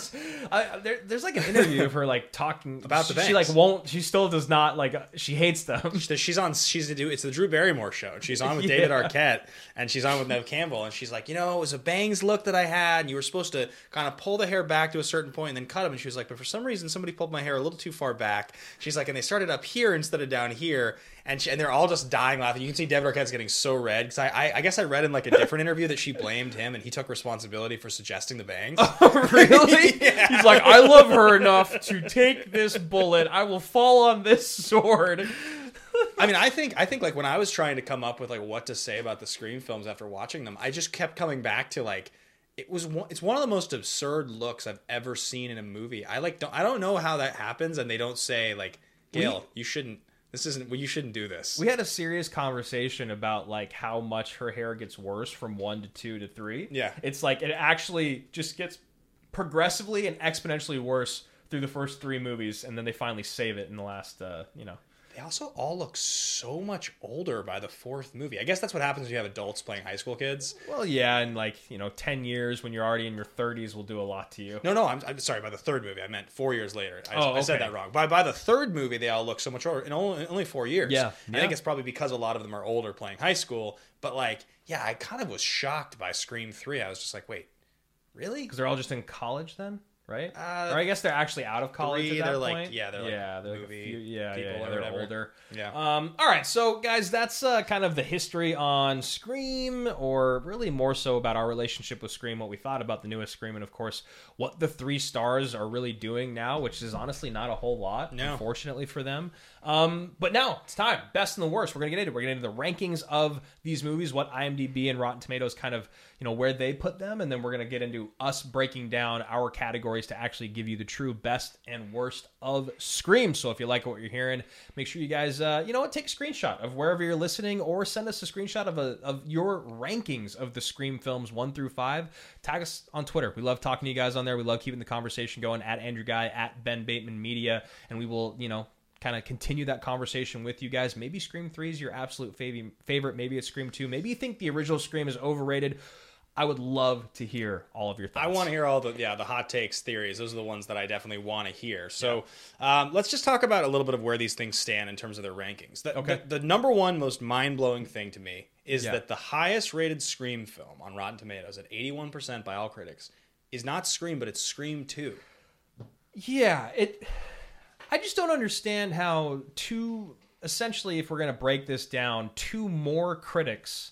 S3: I, there, there's like an interview of her like talking
S4: About the
S3: she, she
S4: bangs.
S3: like won't she still does not like she hates them.
S4: She's on. She's the do. It's the Drew Barrymore show. And she's on with
S3: Yeah.
S4: David Arquette, and she's on with Nev Campbell, and she's like, you know, it was a bangs look that I had, and you were supposed to kind of pull the hair back to a certain point and then cut them. And she was like, but for some reason, somebody pulled my hair a little too far back. She's like, and they started up here instead of down here, and she, and they're all just dying laughing. You can see David Arquette's getting so red because I, I, I guess I read in like a different interview that she blamed him, and he took responsibility for suggesting the bangs.
S3: Really? He's like, I love her enough to take this bullet. I will fall on this sword.
S4: I mean, I think I think like when I was trying to come up with like what to say about the Scream films after watching them, I just kept coming back to like it was one, it's one of the most absurd looks I've ever seen in a movie. I like don't I don't know how that happens, and they don't say like, Gail, you shouldn't. This isn't. Well, you shouldn't do this.
S3: We had a serious conversation about like how much her hair gets worse from one to two to three.
S4: Yeah.
S3: It's like it actually just gets progressively and exponentially worse through the first three movies, and then they finally save it in the last uh, you know.
S4: they also all look so much older by the fourth movie. I guess that's what happens when you have adults playing high school kids.
S3: Well, yeah, and like, you know, ten years when you're already in your thirties will do a lot to you.
S4: No, no, I'm, I'm sorry, by the third movie. I meant four years later. I,
S3: Oh,
S4: I said
S3: okay.
S4: that wrong. By, by the third movie, they all look so much older. In only, only four years.
S3: Yeah,
S4: I
S3: yeah.
S4: think it's probably because a lot of them are older playing high school. But like, yeah, I kind of was shocked by Scream three. I was just like, wait, really?
S3: Because they're all just in college then, right?
S4: Uh,
S3: or I guess they're actually out of college
S4: three,
S3: at that
S4: they're like-
S3: point.
S4: yeah, they're like
S3: yeah, they're like a
S4: movie
S3: few, yeah,
S4: people
S3: yeah, yeah,
S4: or
S3: they're
S4: whatever.
S3: older.
S4: Yeah.
S3: Um, all right, so guys, that's uh, kind of the history on Scream, or really more so about our relationship with Scream, what we thought about the newest Scream, and of course, what the three stars are really doing now, which is honestly not a whole lot,
S4: No.
S3: unfortunately for them. Um, but now it's time. Best and the worst. We're gonna get into. We're gonna get into the rankings of these movies, what IMDb and Rotten Tomatoes kind of, you know, where they put them, and then we're gonna get into us breaking down our categories to actually give you the true best and worst of Scream. So if you like what you're hearing, make sure you guys, uh, you know what, take a screenshot of wherever you're listening, or send us a screenshot of a of your rankings of the Scream films one through five. Tag us on Twitter. We love talking to you guys on there. We love keeping the conversation going. At Andrew Guy, at Ben Bateman Media, and we will, you know, kind of continue that conversation with you guys. Maybe Scream three is your absolute fav- favorite. Maybe it's Scream two. Maybe you think the original Scream is overrated. I would love to hear all of your thoughts.
S4: I want to hear all the yeah the hot takes, theories. Those are the ones that I definitely want to hear. So um, let's just talk about a little bit of where these things stand in terms of their rankings. The,
S3: Okay.
S4: the, the number one most mind-blowing thing to me is
S3: Yeah.
S4: that the highest rated Scream film on Rotten Tomatoes at eighty-one percent by all critics is not Scream, but it's Scream two.
S3: Yeah, it. I just don't understand how two, essentially, if we're going to break this down, two more critics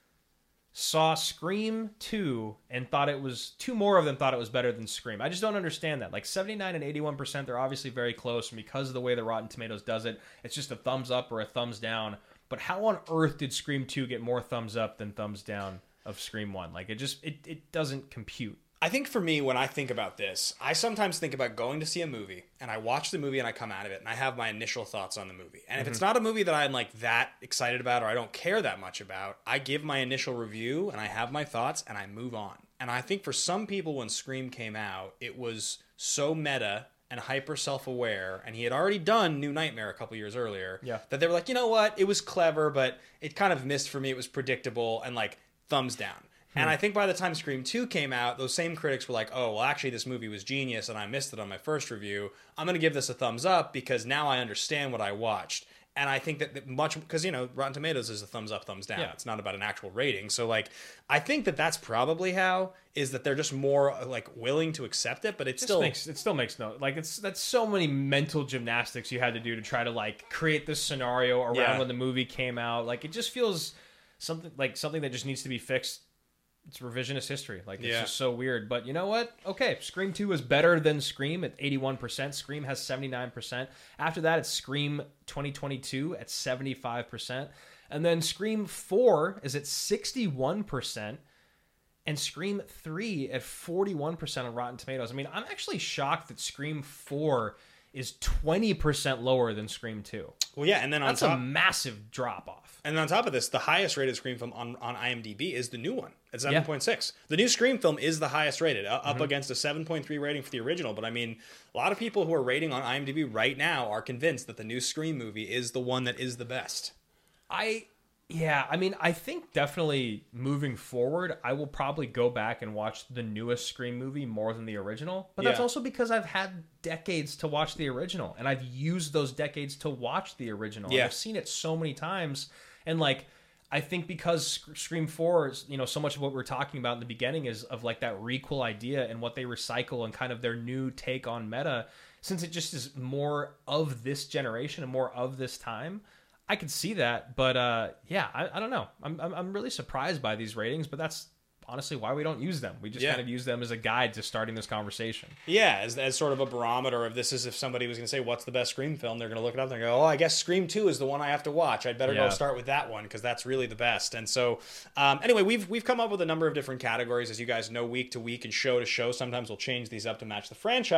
S3: saw Scream two and thought it was, two more of them thought it was better than Scream. I just don't understand that. Like seventy-nine and eighty-one percent, they're obviously very close, and because of the way the Rotten Tomatoes does it, it's just a thumbs up or a thumbs down. But how on earth did Scream two get more thumbs up than thumbs down of Scream one? Like, it just, it, it doesn't compute.
S4: I think for me, when I think about this, I sometimes think about going to see a movie, and I watch the movie and I come out of it, and I have my initial thoughts on the movie. And if
S3: Mm-hmm.
S4: it's not a movie that I'm like that excited about or I don't care that much about, I give my initial review and I have my thoughts and I move on. And I think for some people when Scream came out, it was so meta and hyper self-aware, and he had already done New Nightmare a couple years earlier,
S3: Yeah.
S4: that they were like, you know what, it was clever, but it kind of missed for me. It was predictable, and like thumbs down. And I think by the time Scream two came out, those same critics were like, oh, well, actually, this movie was genius, and I missed it on my first review. I'm going to give this a thumbs up because now I understand what I watched. And I think that that much, because, you know, Rotten Tomatoes is a thumbs up, thumbs down.
S3: Yeah.
S4: It's not about an actual rating. So, like, I think that that's probably how, is that they're just more, like, willing to accept it, but it
S3: It
S4: still...
S3: makes it still makes no, like, it's that's so many mental gymnastics you had to do to try to like create this scenario around
S4: Yeah.
S3: when the movie came out. Like, it just feels something like something that just needs to be fixed. It's revisionist history. Like, it's
S4: Yeah.
S3: just so weird. But you know what? Okay, Scream two is better than Scream at eighty-one percent. Scream has seventy-nine percent. After that, it's Scream twenty twenty-two at seventy-five percent. And then Scream four is at sixty-one percent. And Scream three at forty-one percent on Rotten Tomatoes. I mean, I'm actually shocked that Scream four is twenty percent lower than Scream two.
S4: Well, yeah, and then on
S3: That's
S4: top...
S3: a massive drop off.
S4: And on top of this, the highest rated Scream film on, on IMDb is the new one at seven point six. The new Scream film is the highest rated, uh, up against a seven point three rating for the original. But I mean, a lot of people who are rating on IMDb right now are convinced that the new Scream movie is the one that is the best.
S3: I, yeah, I mean, I think definitely moving forward, I will probably go back and watch the newest Scream movie more than the original. But that's
S4: Yeah.
S3: also because I've had decades to watch the original, and I've used those decades to watch the original.
S4: Yeah.
S3: And I've seen it so many times, and like, I think because Sc- Scream four is, you know, so much of what we're talking about in the beginning is of like that requel idea and what they recycle and kind of their new take on meta, since it just is more of this generation and more of this time. I could see that, but uh, yeah, I, I don't know. I'm, I'm I'm really surprised by these ratings, but that's honestly why we don't use them. We just
S4: Yeah.
S3: kind of use them as a guide to starting this conversation.
S4: Yeah, as, as sort of a barometer of this is if somebody was going to say, what's the best Scream film? They're going to look it up and go, oh, I guess Scream two is the one I have to watch. I'd better
S3: Yeah.
S4: go start with that one because that's really the best. And so, um, anyway, we've we've come up with a number of different categories, as you guys know, week to week and show to show. Sometimes we'll change these up to match the franchise.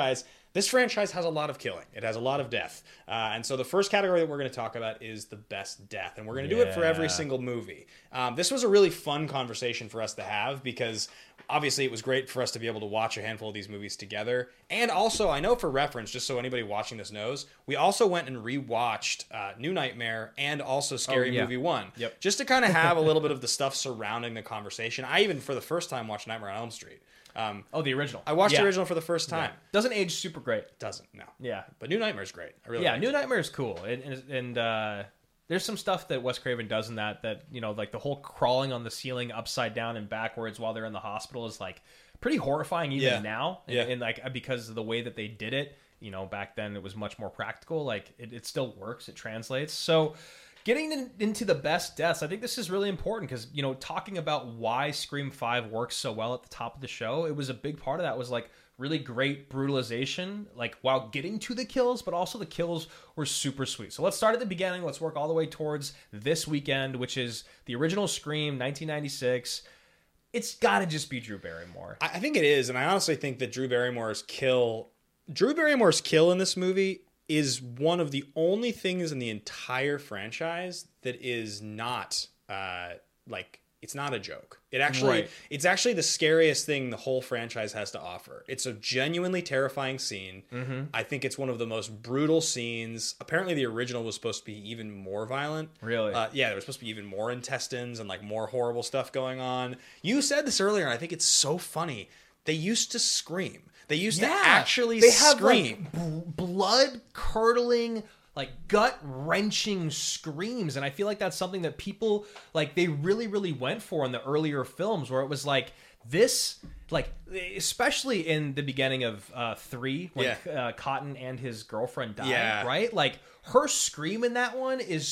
S4: This franchise has a lot of killing. It has a lot of death. Uh, and so the first category that we're going to talk about is the best death. And we're going to do it for every
S3: Yeah.
S4: single movie. Um, this was a really fun conversation for us to have because obviously it was great for us to be able to watch a handful of these movies together. And also, I know for reference, just so anybody watching this knows, we also went and rewatched uh, New Nightmare and also Scary
S3: Oh, yeah.
S4: Movie one.
S3: Yep.
S4: Just to kind of have a little bit of the stuff surrounding the conversation. I even, for the first time, watched Nightmare on Elm Street. Um,
S3: Oh, the original.
S4: I watched
S3: Yeah.
S4: the original for the first time.
S3: Doesn't age super great.
S4: Doesn't, no.
S3: Yeah.
S4: But New Nightmare's great. I really
S3: Yeah,
S4: liked
S3: New
S4: it.
S3: Nightmare is cool, and and, and uh, there's some stuff that Wes Craven does in that that you know, like the whole crawling on the ceiling upside down and backwards while they're in the hospital is like pretty horrifying even
S4: Yeah.
S3: now. And,
S4: Yeah.
S3: and like because of the way that they did it, you know, back then it was much more practical. Like it, it still works, it translates. So. Getting in, into the best deaths, I think this is really important because, you know, talking about why Scream five works so well at the top of the show, it was a big part of that was like really great brutalization, like while getting to the kills, but also the kills were super sweet. So let's start at the beginning. Let's work all the way towards this weekend, which is the original Scream, nineteen ninety-six. It's got to just be Drew Barrymore.
S4: I I think it is, and I honestly think that Drew Barrymore's kill, Drew Barrymore's kill in this movie is one of the only things in the entire franchise that is not uh, like it's not a joke. It actually,
S3: Right.
S4: it's actually the scariest thing the whole franchise has to offer. It's a genuinely terrifying scene.
S3: Mm-hmm.
S4: I think it's one of the most brutal scenes. Apparently, the original was supposed to be even more violent.
S3: Really?
S4: Uh, yeah, there was supposed to be even more intestines and like more horrible stuff going on. You said this earlier, and I think it's so funny. They used to scream. They used to actually
S3: they have
S4: scream.
S3: like b- blood curdling, like gut wrenching screams, and I feel like that's something that people like they really, really went for in the earlier films, where it was like this, like especially in the beginning of uh, three when
S4: Yeah.
S3: uh, Cotton and his girlfriend died,
S4: Yeah.
S3: right? Like her scream in that one is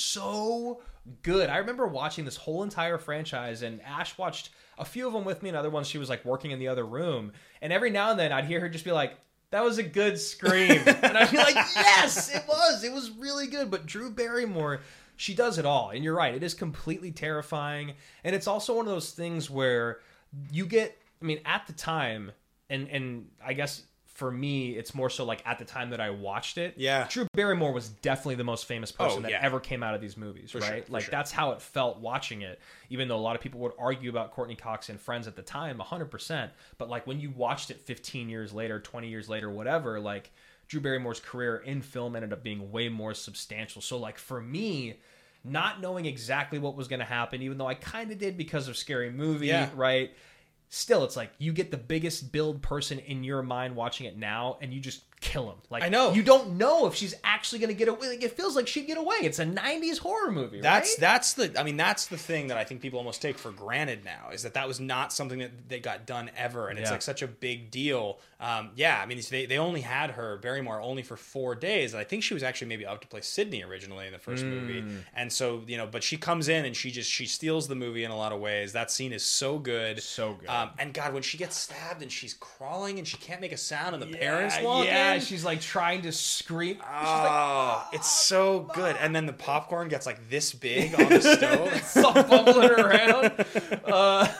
S3: so good. I remember watching this whole entire franchise, and Ash watched a few of them with me, and other ones she was like working in the other room. And every now and then I'd hear her just be like, "That was a good scream," and I'd be like, "Yes, it was. It was really good." But Drew Barrymore, she does it all, and you're right. It is completely terrifying, and it's also one of those things where you get. I mean, at the time, and and I guess. For me, it's more so like at the time that I watched it.
S4: Yeah.
S3: Drew Barrymore was definitely the most famous person
S4: Oh,
S3: that
S4: yeah.
S3: ever came out of these movies,
S4: For
S3: right?
S4: sure, for
S3: like
S4: sure.
S3: that's how it felt watching it, even though a lot of people would argue about Courtney Cox and Friends at the time, one hundred percent. But like when you watched it fifteen years later, twenty years later, whatever, like Drew Barrymore's career in film ended up being way more substantial. So like for me, not knowing exactly what was going to happen, even though I kind of did because of Scary Movie,
S4: Yeah.
S3: right? Still, it's like you get the biggest build person in your mind watching it now, and you just kill him. Like
S4: I know.
S3: you don't know if she's actually going to get away. Like, it feels like she'd get away. It's a nineties horror movie.
S4: That's
S3: right?
S4: that's the I mean that's the thing that I think people almost take for granted now is that that was not something that they got done ever, and it's
S3: Yeah.
S4: like such a big deal. Um, yeah, I mean they they only had her Barrymore only for four days, and I think she was actually maybe up to play Sydney originally in the first
S3: Mm.
S4: movie, and so you know, but she comes in and she just she steals the movie in a lot of ways. That scene is so good,
S3: So good.
S4: Um, and God, when she gets stabbed and she's crawling and she can't make a sound, and the parents
S3: yeah,
S4: walk
S3: yeah,
S4: in.
S3: she's like trying to scream. She's like,
S4: Oh, it's so good. And then the popcorn gets like this big on the stove.
S3: it's all bubbling around. Uh,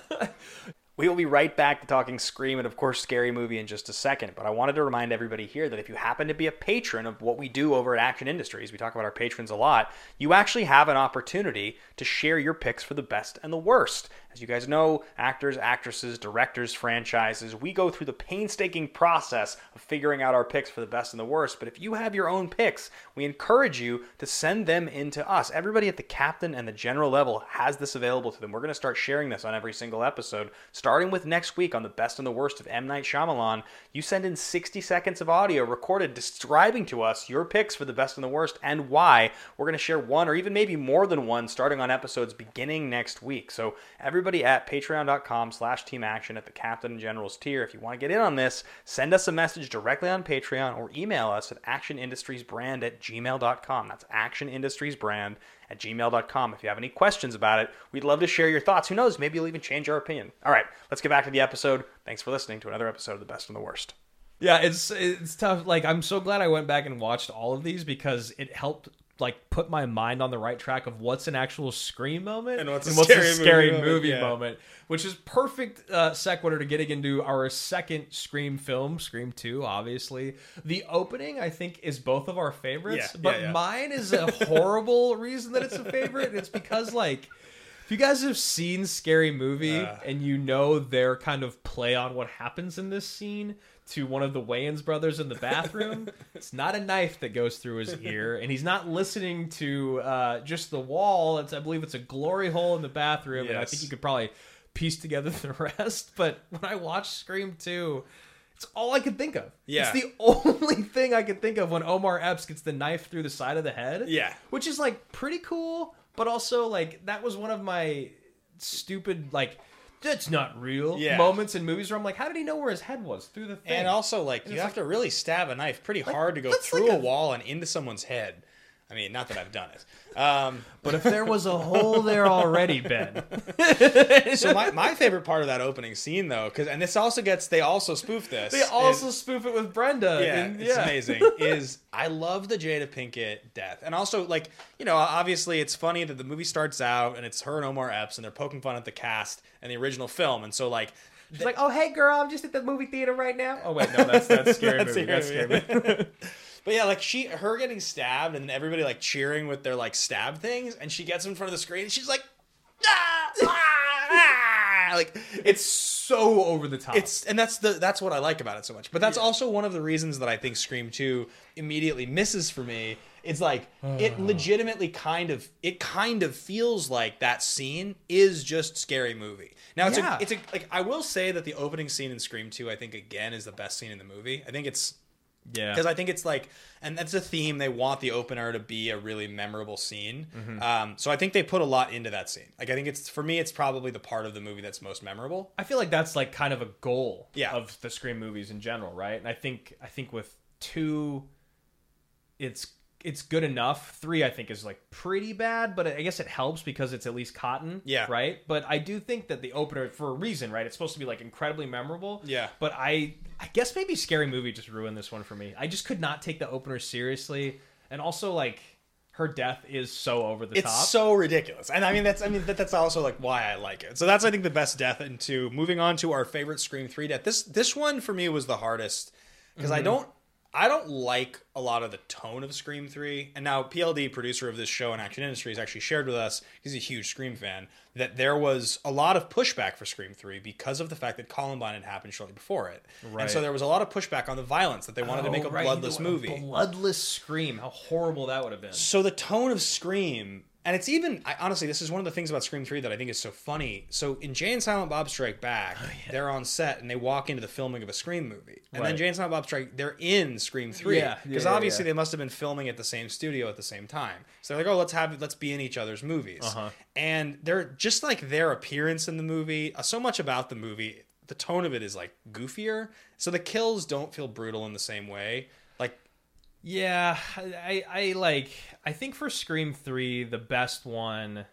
S4: We will be right back to talking Scream and, of course, Scary Movie in just a second. But I wanted to remind everybody here that if you happen to be a patron of what we do over at Action Industries, we talk about our patrons a lot, you actually have an opportunity to share your picks for the best and the worst. As you guys know, actors, actresses, directors, franchises, we go through the painstaking process of figuring out our picks for the best and the worst. But if you have your own picks, we encourage you to send them in to us. Everybody at the captain and the general level has this available to them. We're going to start sharing this on every single episode, starting with next week on the best and the worst of M. Night Shyamalan. You send in sixty seconds of audio recorded describing to us your picks for the best and the worst and why. We're going to share one or even maybe more than one starting on episodes beginning next week. So everybody at patreon.com slash team action at the captain and general's tier. If you want to get in on this, send us a message directly on Patreon or email us at actionindustriesbrand at gmail dot com. That's actionindustriesbrand at gmail dot com. If you have any questions about it, we'd love to share your thoughts. Who knows? Maybe you'll even change our opinion. All right, let's get back to the episode. Thanks for listening to another episode of The Best and the Worst.
S3: yeah, it's it's tough. Like I'm so glad I went back and watched all of these because it helped like put my mind on the right track of what's an actual Scream moment
S4: And what's a scary
S3: scary
S4: movie
S3: movie,
S4: moment, yeah.
S3: moment, which is perfect uh, sequitur to getting into our second Scream film, Scream two, obviously. The opening, I think, is both of our favorites,
S4: Yeah,
S3: but
S4: yeah, yeah.
S3: mine is a horrible reason that it's a favorite. And it's because, like, if you guys have seen Scary Movie
S4: Uh.
S3: and you know their kind of play on what happens in this scene to one of the Wayans brothers in the bathroom, it's not a knife that goes through his ear, and he's not listening to uh, just the wall. It's, I believe it's a glory hole in the bathroom, and I
S4: Yes.
S3: think you could probably piece together the rest. But when I watched Scream two, it's all I could think of.
S4: Yeah.
S3: It's the only thing I could think of when Omar Epps gets the knife through the side of the head.
S4: Yeah.
S3: Which is, like, pretty cool, but also, like, that was one of my stupid, like, that's not real
S4: Yeah.
S3: moments in movies where I'm like, how did he know where his head was through the thing?
S4: And also, like, you
S3: it's
S4: have
S3: like-
S4: to really stab a knife pretty hard to go
S3: that's
S4: through
S3: like
S4: a,
S3: a-
S4: wall and into someone's head. I mean, not that I've done it. Um,
S3: But if there was a hole there already, Ben.
S4: so my, my favorite part of that opening scene, though, because and this also gets they also spoof this.
S3: They also
S4: is-
S3: spoof it with Brenda.
S4: yeah,
S3: and-
S4: it's amazing. Is I love the Jada Pinkett death, and also like you know obviously it's funny that the movie starts out and it's her and Omar Epps and they're poking fun at the cast and the original film, and so like
S3: She's like, oh, hey, girl, I'm just at the movie theater right now. Oh, wait, no, that's, that's Scary
S4: That's
S3: Movie. That's
S4: Scary
S3: Scary Movie.
S4: But yeah, like she, her getting stabbed, and then everybody like cheering with their like stab things, and she gets in front of the screen, and she's like, ah, ah, ah. Like
S3: It's so over the top.
S4: it's, and that's the that's what I like about it so much. But that's also one of the reasons that I think Scream two immediately misses for me. It's like it legitimately kind of it kind of feels like that scene is just Scary Movie. Now it's
S3: Yeah.
S4: a it's a like I will say that the opening scene in Scream two I think again is the best scene in the movie. I think it's
S3: yeah.
S4: because I think it's like, and that's a theme. They want the opener to be a really memorable scene.
S3: Mm-hmm.
S4: Um, so I think they put a lot into that scene. Like I think it's for me, it's probably the part of the movie that's most memorable.
S3: I feel like that's like kind of a goal
S4: Yeah.
S3: of the Scream movies in general, right? And I think I think with two, it's it's good enough. Three, I think, is like pretty bad, but I guess it helps because it's at least Cotton,
S4: Yeah.
S3: right? But I do think that the opener, for a reason, right? It's supposed to be like incredibly memorable.
S4: Yeah.
S3: But I I guess maybe Scary Movie just ruined this one for me. I just could not take the opener seriously, and also like her death is so over the
S4: It's
S3: top.
S4: so ridiculous, and I mean that's I mean that, that's also like why I like it. So that's I think the best death. Into moving on to our favorite Scream three death. This this one for me was the hardest because
S3: Mm-hmm.
S4: I don't. I don't like a lot of the tone of Scream three. And now P L D, producer of this show in Action Industries, actually shared with us, he's a huge Scream fan, that there was a lot of pushback for Scream three because of the fact that Columbine had happened shortly before it.
S3: Right.
S4: And so there was a lot of pushback on the violence, that they wanted to make a
S3: Oh, right,
S4: bloodless
S3: the-
S4: movie.
S3: A bloodless Scream. How horrible that would have been.
S4: So the tone of Scream, and it's even, I, honestly, this is one of the things about Scream three that I think is so funny. So in Jay and Silent Bob Strike Back, they're on set and they walk into the filming of a Scream movie. And then
S3: Right.
S4: Jay and Silent Bob Strike, they're in Scream three.
S3: Yeah,
S4: Because
S3: yeah, yeah,
S4: obviously
S3: yeah.
S4: they must have been filming at the same studio at the same time. So they're like, oh, let's have, let's be in each other's movies.
S3: Uh-huh.
S4: And they're just like their appearance in the movie, uh, so much about the movie, the tone of it is like goofier. So the kills don't feel brutal in the same way. Like,
S3: Yeah, I, I like. I think for Scream three, the best one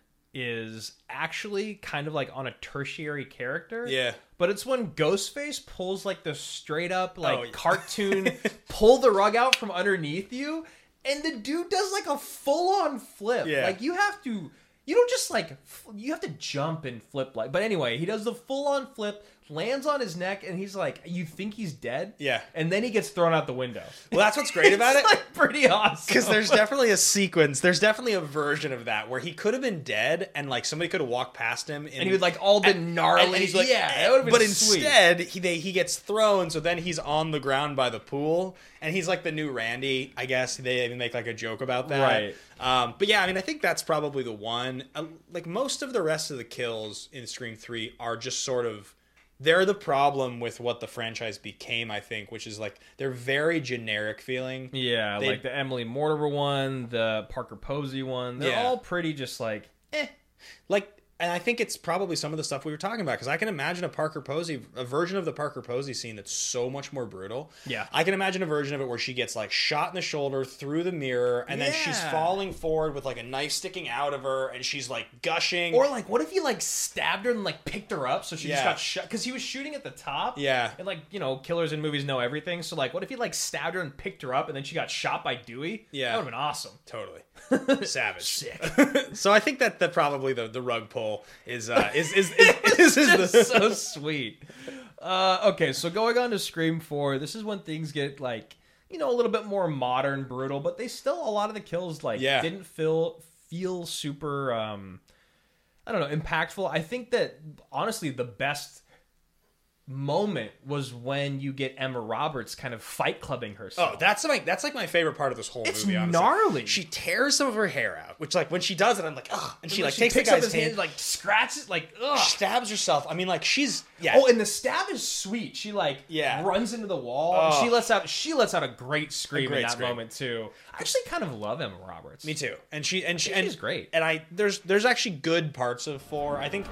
S3: is actually kind of like on a tertiary character.
S4: Yeah.
S3: But it's when Ghostface pulls like the straight up like
S4: Oh, yeah.
S3: cartoon pull the rug out from underneath you, and the dude does like a full on flip.
S4: Yeah.
S3: Like you have to. You don't just like f- you have to jump and flip like. But anyway, he does the full on flip, lands on his neck, and he's like, you think he's dead?
S4: Yeah.
S3: And then he gets thrown out the window.
S4: well, that's what's great about it.
S3: It's like pretty awesome.
S4: Because there's definitely a sequence, there's definitely a version of that where he could have been dead and like somebody could have walked past him
S3: and he would like all been gnarly.
S4: and, and he's like,
S3: yeah, that would have been
S4: but
S3: sweet.
S4: instead he they, he gets thrown, so then he's on the ground by the pool, and he's like the new Randy, I guess. They even make like a joke about that,
S3: Right.
S4: Um, but yeah, I mean, I think that's probably the one. Uh, like most of the rest of the kills in Scream three are just sort of. They're the problem with what the franchise became, I think, which is like they're very generic feeling.
S3: Yeah,
S4: They-
S3: like the Emily Mortimer one, the Parker Posey one. They're
S4: Yeah.
S3: all pretty just like, eh.
S4: Like And I think it's probably some of the stuff we were talking about, because I can imagine a Parker Posey, a version of the Parker Posey scene that's so much more brutal.
S3: Yeah.
S4: I can imagine a version of it where she gets like shot in the shoulder through the mirror, and then she's
S3: Yeah.
S4: falling forward with like a knife sticking out of her, and she's like gushing.
S3: Or like, what if he like stabbed her and like picked her up so she just
S4: Yeah.
S3: got shot? Because he was shooting at the top.
S4: Yeah.
S3: And like, you know, killers in movies know everything. So like, what if he like stabbed her and picked her up and then she got shot by Dewey?
S4: Yeah.
S3: That would have been awesome.
S4: Totally. Savage.
S3: Sick.
S4: So I think that, that probably the, the rug pull is uh, is is is, is, is
S3: That's
S4: the
S3: so sweet. Uh, okay, so going on to Scream four, this is when things get like, you know, a little bit more modern, brutal, but they still, a lot of the kills like
S4: Yeah.
S3: didn't feel feel super um I don't know, impactful. I think that honestly the best moment was when you get Emma Roberts kind of fight clubbing herself.
S4: Oh, that's like that's like my favorite part of this whole
S3: It's
S4: movie. Honestly.
S3: gnarly.
S4: She tears some of her hair out, which like when she does it, I'm like, ugh. And she like
S3: she
S4: takes
S3: picks
S4: the
S3: up
S4: guy's
S3: his
S4: hand,
S3: hand, like scratches, like ugh.
S4: stabs herself. I mean, like she's yeah.
S3: Oh, and the stab is sweet. She like
S4: Yeah.
S3: runs into the wall. And
S4: Oh.
S3: she lets out she lets out a great scream
S4: A great
S3: in that
S4: scream.
S3: moment too. I actually kind of love Emma Roberts.
S4: Me too. And she and she
S3: think
S4: and
S3: she's great.
S4: And I there's there's actually good parts of four. I think.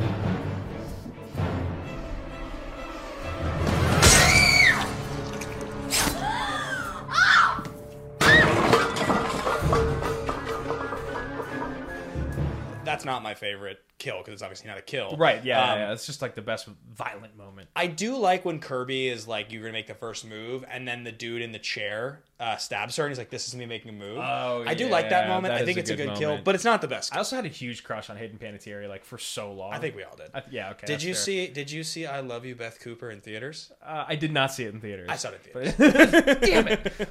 S4: That's not my favorite kill, because it's obviously not a kill.
S3: Right, yeah,
S4: Um,
S3: yeah, yeah. It's just like the best violent moment.
S4: I do like when Kirby is like, you're gonna make the first move, and then the dude in the chair uh, stabs her, and he's like, "This is me making a move."
S3: Oh,
S4: I do like that
S3: yeah,
S4: moment.
S3: that
S4: I
S3: is
S4: think
S3: a
S4: it's a
S3: good
S4: good kill,
S3: moment.
S4: but it's not the best.
S3: I also had a huge crush on Hayden Panettiere like for so long.
S4: I think we all did.
S3: I, yeah, okay.
S4: Did
S3: that's
S4: you
S3: fair.
S4: see? Did you see "I Love You, Beth Cooper" in theaters?
S3: Uh, I did not see it in theaters.
S4: I saw it in theaters.
S3: Damn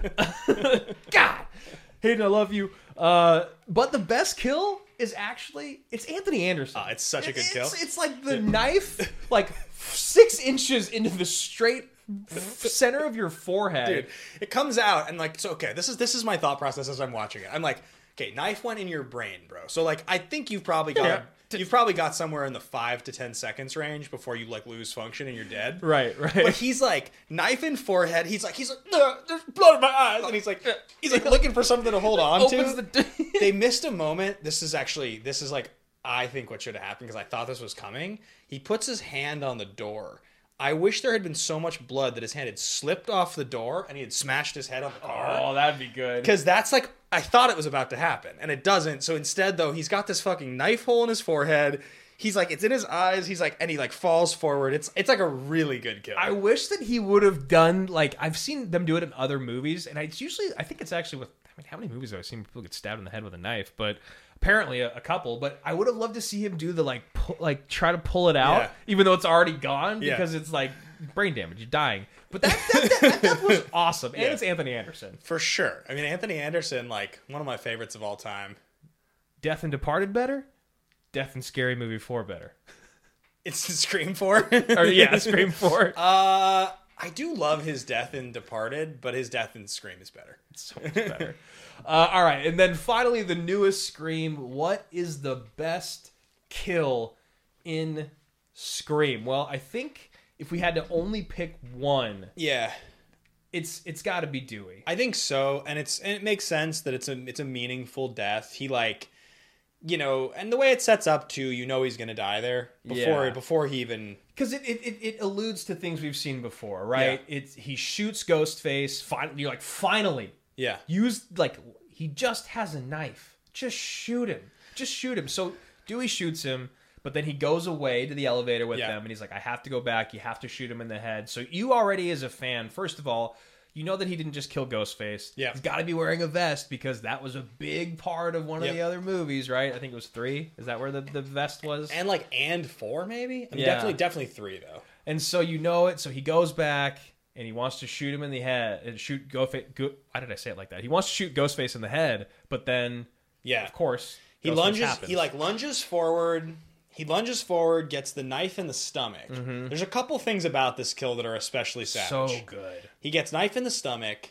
S3: it! God, Hayden, I love you. Uh, but the best kill is actually it's Anthony Anderson.
S4: Oh, it's such a good
S3: it's,
S4: kill.
S3: It's like the knife, like six inches into the straight center of your forehead.
S4: Dude, it comes out and like, so okay, this is this is my thought process as I'm watching it. I'm like, okay, knife went in your brain, bro. So like, I think you've probably got
S3: Yeah.
S4: you've probably got somewhere in the five to ten seconds range before you like lose function and you're dead.
S3: Right, right.
S4: But he's like knife in forehead. He's like he's like "Ugh, there's blood in my eyes, and he's like he's like looking for something to hold on
S3: Opens
S4: to.
S3: the-
S4: They missed a moment. This is actually this is like I think what should have happened, because I thought this was coming. He puts his hand on the door. I wish there had been so much blood that his hand had slipped off the door and he had smashed his head on the car.
S3: Oh, that'd be good.
S4: Because that's like, I thought it was about to happen, and it doesn't. So instead, though, he's got this fucking knife hole in his forehead. He's like, it's in his eyes. He's like, and he like falls forward. It's it's like a really good kill.
S3: I wish that he would have done like I've seen them do it in other movies, and it's usually I think it's actually with I mean how many movies have I seen people get stabbed in the head with a knife? But apparently a, a couple. But I would have loved to see him do the like pull, like try to pull it out,
S4: Yeah.
S3: even though it's already gone
S4: Yeah.
S3: because it's like brain damage, you're dying. But that that, that, that was awesome, and
S4: Yeah.
S3: it's Anthony Anderson.
S4: For sure. I mean, Anthony Anderson, like one of my favorites of all time.
S3: Death and Departed better, Death and Scary Movie four better,
S4: It's Scream four.
S3: or yeah, Scream four.
S4: Uh, I do love his death in Departed, but his death in Scream is better.
S3: So much better. uh, all right, and then finally, the newest Scream. What is the best kill in Scream? Well, I think if we had to only pick one,
S4: Yeah,
S3: it's it's got to be Dewey.
S4: I think so, and it's and it makes sense that it's a it's a meaningful death. He like, you know, and the way it sets up too, you know, he's gonna die there before
S3: Yeah.
S4: before he even.
S3: Because it, it, it, it alludes to things we've seen before, right? It's he shoots Ghostface. Finally, you're like, finally,
S4: Yeah,
S3: use like he just has a knife. Just shoot him. Just shoot him. So Dewey shoots him, but then he goes away to the elevator with
S4: Yeah.
S3: them, and he's like, I have to go back. You have to shoot him in the head. So you already, as a fan, first of all, you know that he didn't just kill Ghostface.
S4: Yeah.
S3: He's got to be wearing a vest because that was a big part of one of
S4: Yep.
S3: the other movies, right? I think it was three. Is that where the, the vest was?
S4: and like and four maybe. I mean,
S3: Yeah.
S4: definitely definitely three though.
S3: And so you know it. So he goes back and he wants to shoot him in the head and shoot Ghostface. Go, why did I say it like that? He wants to shoot Ghostface in the head, but then,
S4: Yeah,
S3: of course,
S4: he
S3: Ghostface
S4: lunges.
S3: happens.
S4: He like lunges forward. He lunges forward, gets the knife in the stomach. There's a couple things about this kill that are especially savage.
S3: so good.
S4: He gets knife in the stomach,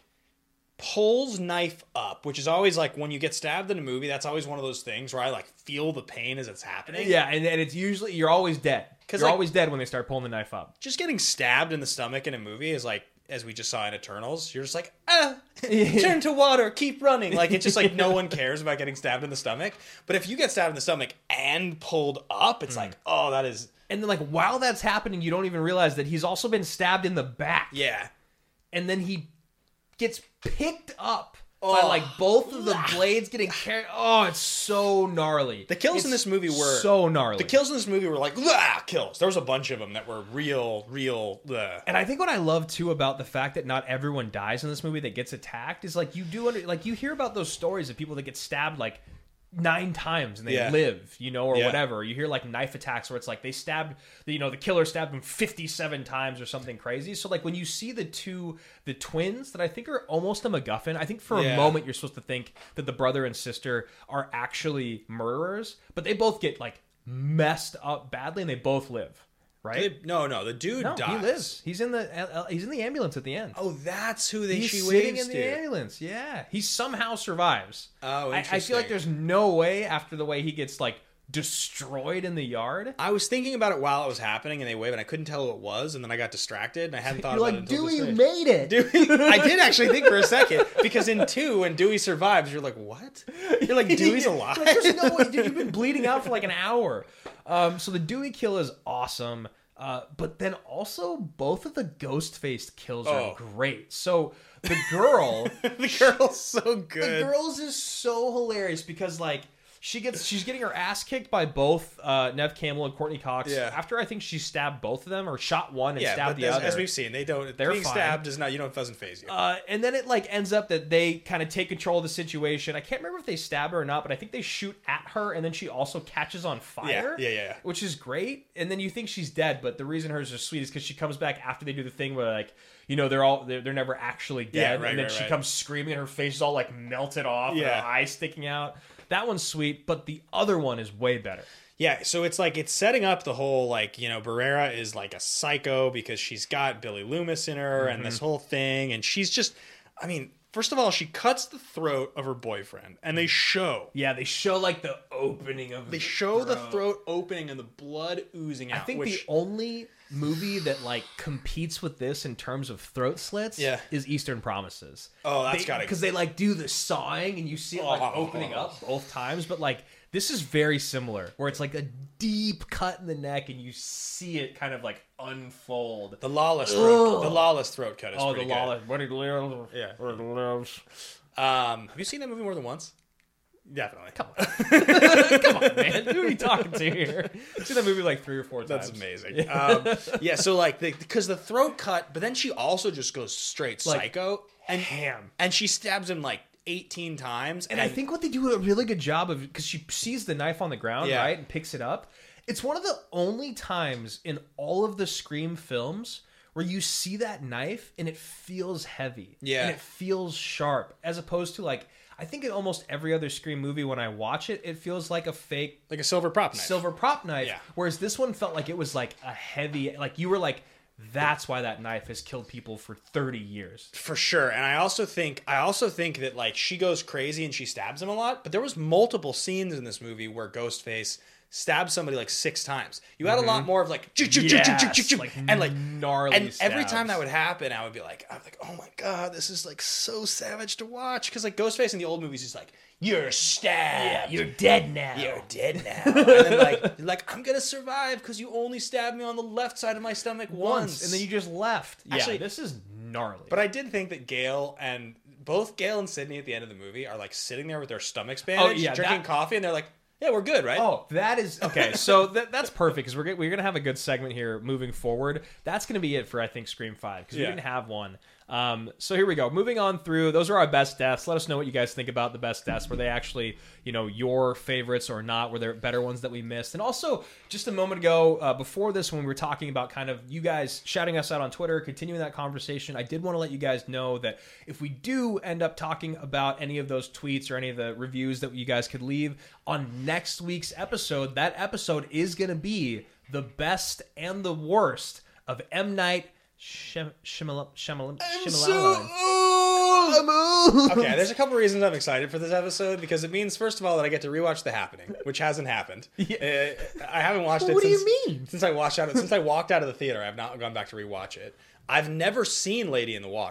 S4: pulls knife up, which is always like when you get stabbed in a movie, that's always one of those things where I like feel the pain as it's happening.
S3: Yeah, and, and it's usually you're always dead.
S4: 'Cause,
S3: You're
S4: like-
S3: always dead when they start pulling the knife up.
S4: Just getting stabbed in the stomach in a movie is like, as we just saw in Eternals, you're just like, ah, turn to water, keep running. Like, it's just like no one cares about getting stabbed in the stomach. But if you get stabbed in the stomach end pulled up, it's mm. like, oh, that is...
S3: And then, like, while that's happening, you don't even realize that he's also been stabbed in the back.
S4: Yeah.
S3: And then he gets picked up
S4: oh.
S3: by, like, both of the blades getting carried. Oh, it's so gnarly.
S4: The kills
S3: it's
S4: in this movie were...
S3: so gnarly.
S4: The kills in this movie were like, ah, kills. There was a bunch of them that were real, real... Ugh.
S3: And I think what I love, too, about the fact that not everyone dies in this movie that gets attacked is, like, you do... Under, like, you hear about those stories of people that get stabbed, like... nine times and they
S4: yeah.
S3: live, you know, or
S4: yeah.
S3: whatever. You hear like knife attacks where it's like they stabbed, you know, the killer stabbed him fifty-seven times or something crazy. So like when you see the two, the twins that I think are almost a MacGuffin, I think for
S4: yeah.
S3: a moment you're supposed to think that the brother and sister are actually murderers, but they both get like messed up badly and they both live. Right?
S4: They, no, no, the dude
S3: no,
S4: dies.
S3: He lives. He's in the uh, he's in the ambulance at the end.
S4: Oh, that's who they
S3: he's
S4: she
S3: sitting
S4: waves
S3: in the
S4: to.
S3: ambulance. Yeah, he somehow survives.
S4: Oh, interesting.
S3: I, I feel like there's no way after the way he gets like destroyed in the yard.
S4: I was thinking about it while it was happening, and they waved, and I couldn't tell who it was, and then I got distracted, and I hadn't thought
S3: You're
S4: about
S3: like,
S4: it until
S3: Dewey
S4: this
S3: made it.
S4: Dewey, I did actually think for a second, because in two, when Dewey survives, you're like, what? You're like, Dewey's alive?
S3: Like, there's no way, dude. You've been bleeding out for like an hour. Um, so the Dewey kill is awesome. Uh, but then also both of the ghost-faced kills
S4: oh.
S3: are great. So the girl,
S4: the girl's so good.
S3: The girl's is so hilarious because like she gets she's getting her ass kicked by both uh, Nev Campbell and Courtney Cox.
S4: Yeah.
S3: After I think she stabbed both of them or shot one and
S4: yeah,
S3: stabbed
S4: but
S3: the
S4: as,
S3: other.
S4: as we've seen, they don't.
S3: They're
S4: being
S3: fine.
S4: stabbed does not. You know, it doesn't phase you.
S3: Uh, and then it like ends up that they kind of take control of the situation. I can't remember if they stab her or not, but I think they shoot at her, and then she also catches on fire.
S4: Yeah, yeah, yeah.
S3: Which is great. And then you think she's dead, but the reason hers is sweet is because she comes back after they do the thing where like, you know, they're all they're, they're never actually dead,
S4: Yeah, right,
S3: and then
S4: right,
S3: she
S4: right.
S3: comes screaming, and her face is all like melted off,
S4: Yeah.
S3: and her eyes sticking out. That one's sweet, but the other one is way better.
S4: Yeah, so it's like it's setting up the whole like, you know, Barrera is like a psycho because she's got Billy Loomis in her
S3: Mm-hmm.
S4: and this whole thing, and she's just, I mean, first of all, she cuts the throat of her boyfriend, and they show.
S3: Yeah, they show like the opening of
S4: They
S3: the
S4: show
S3: throat.
S4: the throat opening and the blood oozing out.
S3: I think
S4: which,
S3: the only movie that like competes with this in terms of throat slits
S4: Yeah.
S3: is Eastern Promises.
S4: Oh, that's gotta-
S3: because they like do the sawing and you see it like
S4: Oh.
S3: opening up both times, but like this is very similar where it's like a deep cut in the neck and you see it kind of like unfold.
S4: the lawless throat, the lawless throat cut is
S3: Oh, the
S4: pretty
S3: lawless. What he lives.
S4: Yeah.
S3: Where he lives.
S4: good. Um, have you seen that movie more than once? Definitely.
S3: Come on. Come on, man. Who are you talking to here? I've seen that movie like three or four times.
S4: That's amazing. um, yeah, so like because the, the throat cut, but then she also just goes straight
S3: Like,
S4: psycho and
S3: ham.
S4: and she stabs him like eighteen times.
S3: And I think what they do a really good job of, because she sees the knife on the ground,
S4: Yeah.
S3: right, and picks it up. It's one of the only times in all of the Scream films where you see that knife and it feels heavy.
S4: Yeah.
S3: And it feels sharp, as opposed to like, I think in almost every other Scream movie, when I watch it, it feels like a fake
S4: like a silver prop knife.
S3: silver prop knife.
S4: Yeah.
S3: Whereas this one felt like it was like a heavy, like you were like, that's why that knife has killed people for thirty years.
S4: For sure. And I also think I also think that like she goes crazy and she stabs him a lot, but there was multiple scenes in this movie where Ghostface stabbed somebody like six times. You had a lot more of like choo, choo, choo, choo, choo, choo, choo,
S3: like
S4: and like
S3: gnarly
S4: and every
S3: stabs.
S4: time that would happen, I would be like, I was like, oh my god, this is like so savage to watch. Because like Ghostface in the old movies, he's like, you're stabbed,
S3: You're dead now.
S4: you're dead now, and then like, you're like I'm gonna survive because you only stabbed me on the left side of my stomach once,
S3: once, and then you just left.
S4: Actually-
S3: yeah, this is gnarly.
S4: But I did think that Gail and both Gail and Sydney at the end of the movie are like sitting there with their stomachs bandaged,
S3: yeah,
S4: drinking
S3: that-
S4: coffee, and they're like, "Yeah, we're good, right?"
S3: oh, that is okay. So that, that's perfect because we're gonna, we're gonna have a good segment here moving forward. That's gonna be it for I think Scream Five because
S4: Yeah.
S3: we didn't have one. Um, so here we go. Moving on through, those are our best deaths. Let us know what you guys think about the best deaths. Were they actually, you know, your favorites or not? Were there better ones that we missed? And also, just a moment ago, uh, before this, when we were talking about kind of you guys shouting us out on Twitter, continuing that conversation, I did want to let you guys know that if we do end up talking about any of those tweets or any of the reviews that you guys could leave on next week's episode, that episode is going to be the best and the worst of M. Night Shyam- Shyamalan. Shyamalan. Shyamalan.
S4: Okay, there's a couple reasons I'm excited for this episode because it means, first of all, that I get to rewatch The Happening, which hasn't happened. Uh, I haven't watched it.
S3: What do
S4: since,
S3: you mean?
S4: Since I watched out, since I walked out of the theater, I've not gone back to rewatch it. I've never seen Lady in the Water.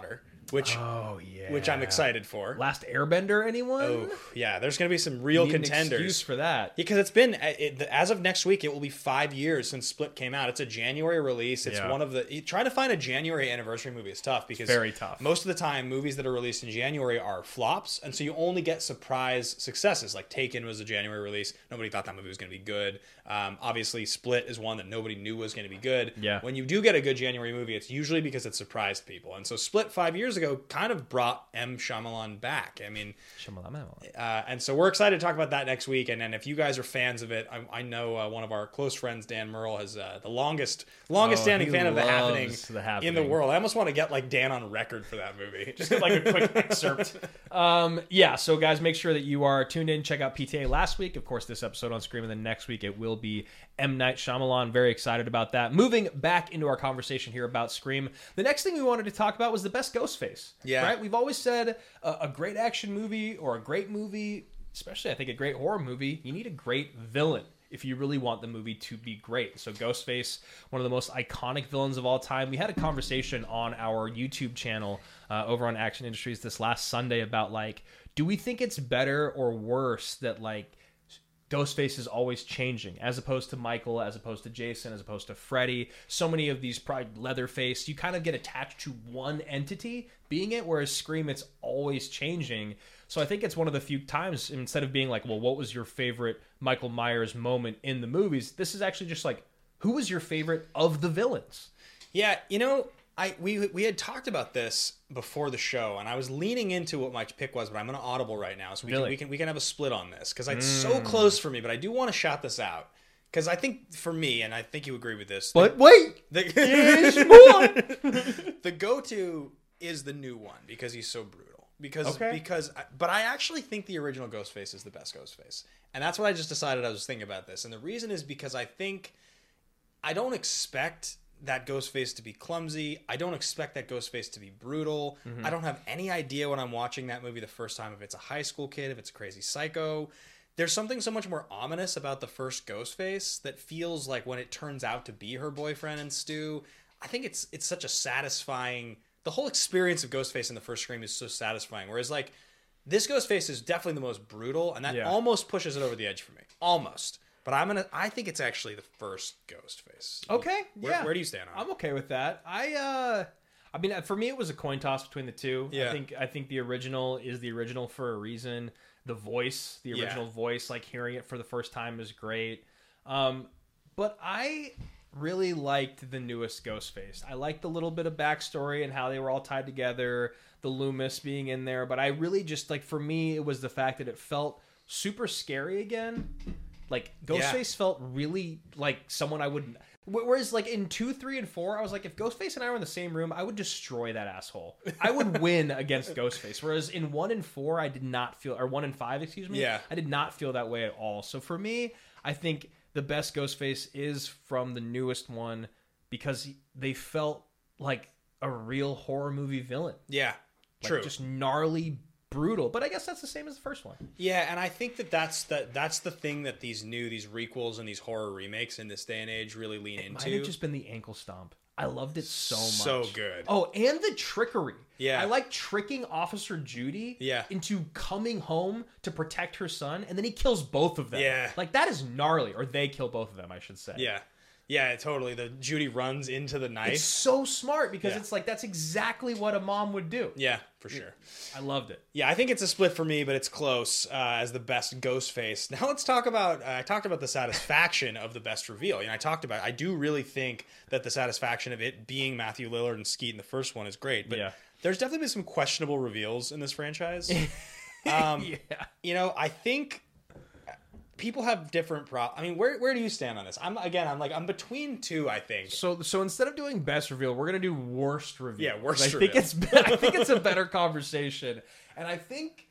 S4: which
S3: Oh yeah.
S4: which I'm excited for.
S3: Last Airbender, anyone?
S4: Oh yeah, there's going to be some real
S3: Need an
S4: contenders.
S3: excuse for that.
S4: Because it's been it, as of next week, it will be five years since Split came out. It's a January release. It's
S3: Yeah.
S4: one of the trying to find a January anniversary movie is tough because
S3: very tough.
S4: Most of the time, movies that are released in January are flops, and so you only get surprise successes. Like Taken was a January release. Nobody thought that movie was going to be good. Um, obviously, Split is one that nobody knew was going to be good.
S3: Yeah.
S4: When you do get a good January movie, it's usually because it surprised people. And so Split five years ago kind of brought M. Shyamalan back. I mean, uh, and so we're excited to talk about that next week. And then if you guys are fans of it, I, I know uh, one of our close friends, Dan Merle, has uh, the longest longest
S3: Oh,
S4: standing
S3: he
S4: fan of the happening,
S3: loves The
S4: in
S3: Happening.
S4: the world. I almost want to get like Dan on record for that movie.
S3: Just get like a quick excerpt. Um, yeah, so guys, make sure that you are tuned in. Check out P T A last week. Of course, this episode on Scream, and then next week it will be M. Night Shyamalan. Very excited about that. Moving back into our conversation here about Scream, the next thing we wanted to talk about was the best Ghostface.
S4: Yeah.
S3: Right? We've always said a, a great action movie or a great movie, especially I think a great horror movie, you need a great villain if you really want the movie to be great. So Ghostface, one of the most iconic villains of all time. We had a conversation on our YouTube channel uh, over on Action Industries this last Sunday about like, do we think it's better or worse that like Ghostface is always changing, as opposed to Michael, as opposed to Jason, as opposed to Freddy. So many of these, probably Leatherface, you kind of get attached to one entity being it, whereas Scream, it's always changing. So I think it's one of the few times, instead of being like, well, what was your favorite Michael Myers moment in the movies? This is actually just like, who was your favorite of the villains?
S4: Yeah, you know, I we we had talked about this before the show, and I was leaning into what my pick was, but I'm going to audible right now, so we
S3: Really?
S4: can we can we can have a split on this because it's so close for me. But I do want to shout this out because I think for me, and I think you agree with this.
S3: But wait,
S4: the,
S3: there's more.
S4: the go-to is the new one because he's so brutal. Because
S3: Okay.
S4: because but I actually think the original Ghostface is the best Ghostface, and that's what I just decided. I was thinking about this, and the reason is because I think I don't expect that Ghostface to be clumsy. I don't expect that Ghostface to be brutal.
S3: Mm-hmm.
S4: I don't have any idea when I'm watching that movie the first time if it's a high school kid, if it's a crazy psycho. There's something so much more ominous about the first Ghostface that feels like when it turns out to be her boyfriend and Stu, I think it's it's such a satisfying... The whole experience of Ghostface in the first Scream is so satisfying. Whereas like this Ghostface is definitely the most brutal, and that
S3: Yeah.
S4: almost pushes it over the edge for me. Almost. But I'm gonna. I think it's actually the first Ghostface.
S3: Okay,
S4: Where,
S3: yeah.
S4: where do you stand on it?
S3: I'm okay with that. I uh I mean for me it was a coin toss between the two.
S4: Yeah.
S3: I think I think the original is the original for a reason. The voice, the
S4: Yeah.
S3: original voice, like hearing it for the first time is great. Um but I really liked the newest Ghostface. I liked the little bit of backstory and how they were all tied together, the Loomis being in there, but I really just like for me it was the fact that it felt super scary again. Like Ghostface
S4: Yeah.
S3: felt really like someone I wouldn't. Whereas like in two, three, and four, I was like, if Ghostface and I were in the same room, I would destroy that asshole. I would win against Ghostface. Whereas in one and four, I did not feel, or one and five, excuse me,
S4: Yeah.
S3: I did not feel that way at all. So for me, I think the best Ghostface is from the newest one because they felt like a real horror movie villain.
S4: Yeah,
S3: Like,
S4: true.
S3: just gnarly, brutal. But I guess that's the same as the first one.
S4: Yeah, and I think that that's the that's the thing that these new these requels and these horror remakes in this day and age really lean
S3: It might
S4: into.
S3: have just been the ankle stomp. I loved it so much.
S4: So good.
S3: Oh, and the trickery.
S4: Yeah.
S3: I like tricking Officer Judy
S4: Yeah.
S3: into coming home to protect her son, and then he kills both of them.
S4: Yeah.
S3: Like, that is gnarly. Or they kill both of them, I should say.
S4: Yeah, yeah, totally. The Judy runs into the knife.
S3: It's so smart because
S4: Yeah.
S3: it's like, that's exactly what a mom would do.
S4: Yeah, for sure.
S3: I loved it.
S4: Yeah, I think it's a split for me, but it's close uh, as the best Ghostface. Now let's talk about. Uh, I talked about the satisfaction of the best reveal. You know, I talked about. I do really think that the satisfaction of it being Matthew Lillard and Skeet in the first one is great, but
S3: Yeah.
S4: there's definitely been some questionable reveals in this franchise. um,
S3: Yeah.
S4: You know, I think people have different pro. I mean, where where do you stand on this? I'm again. I'm like I'm between two. I think.
S3: So, so instead of doing best reveal, we're gonna do worst reveal.
S4: Yeah, worst
S3: I think
S4: reveal.
S3: it's I think it's a better conversation, and I think,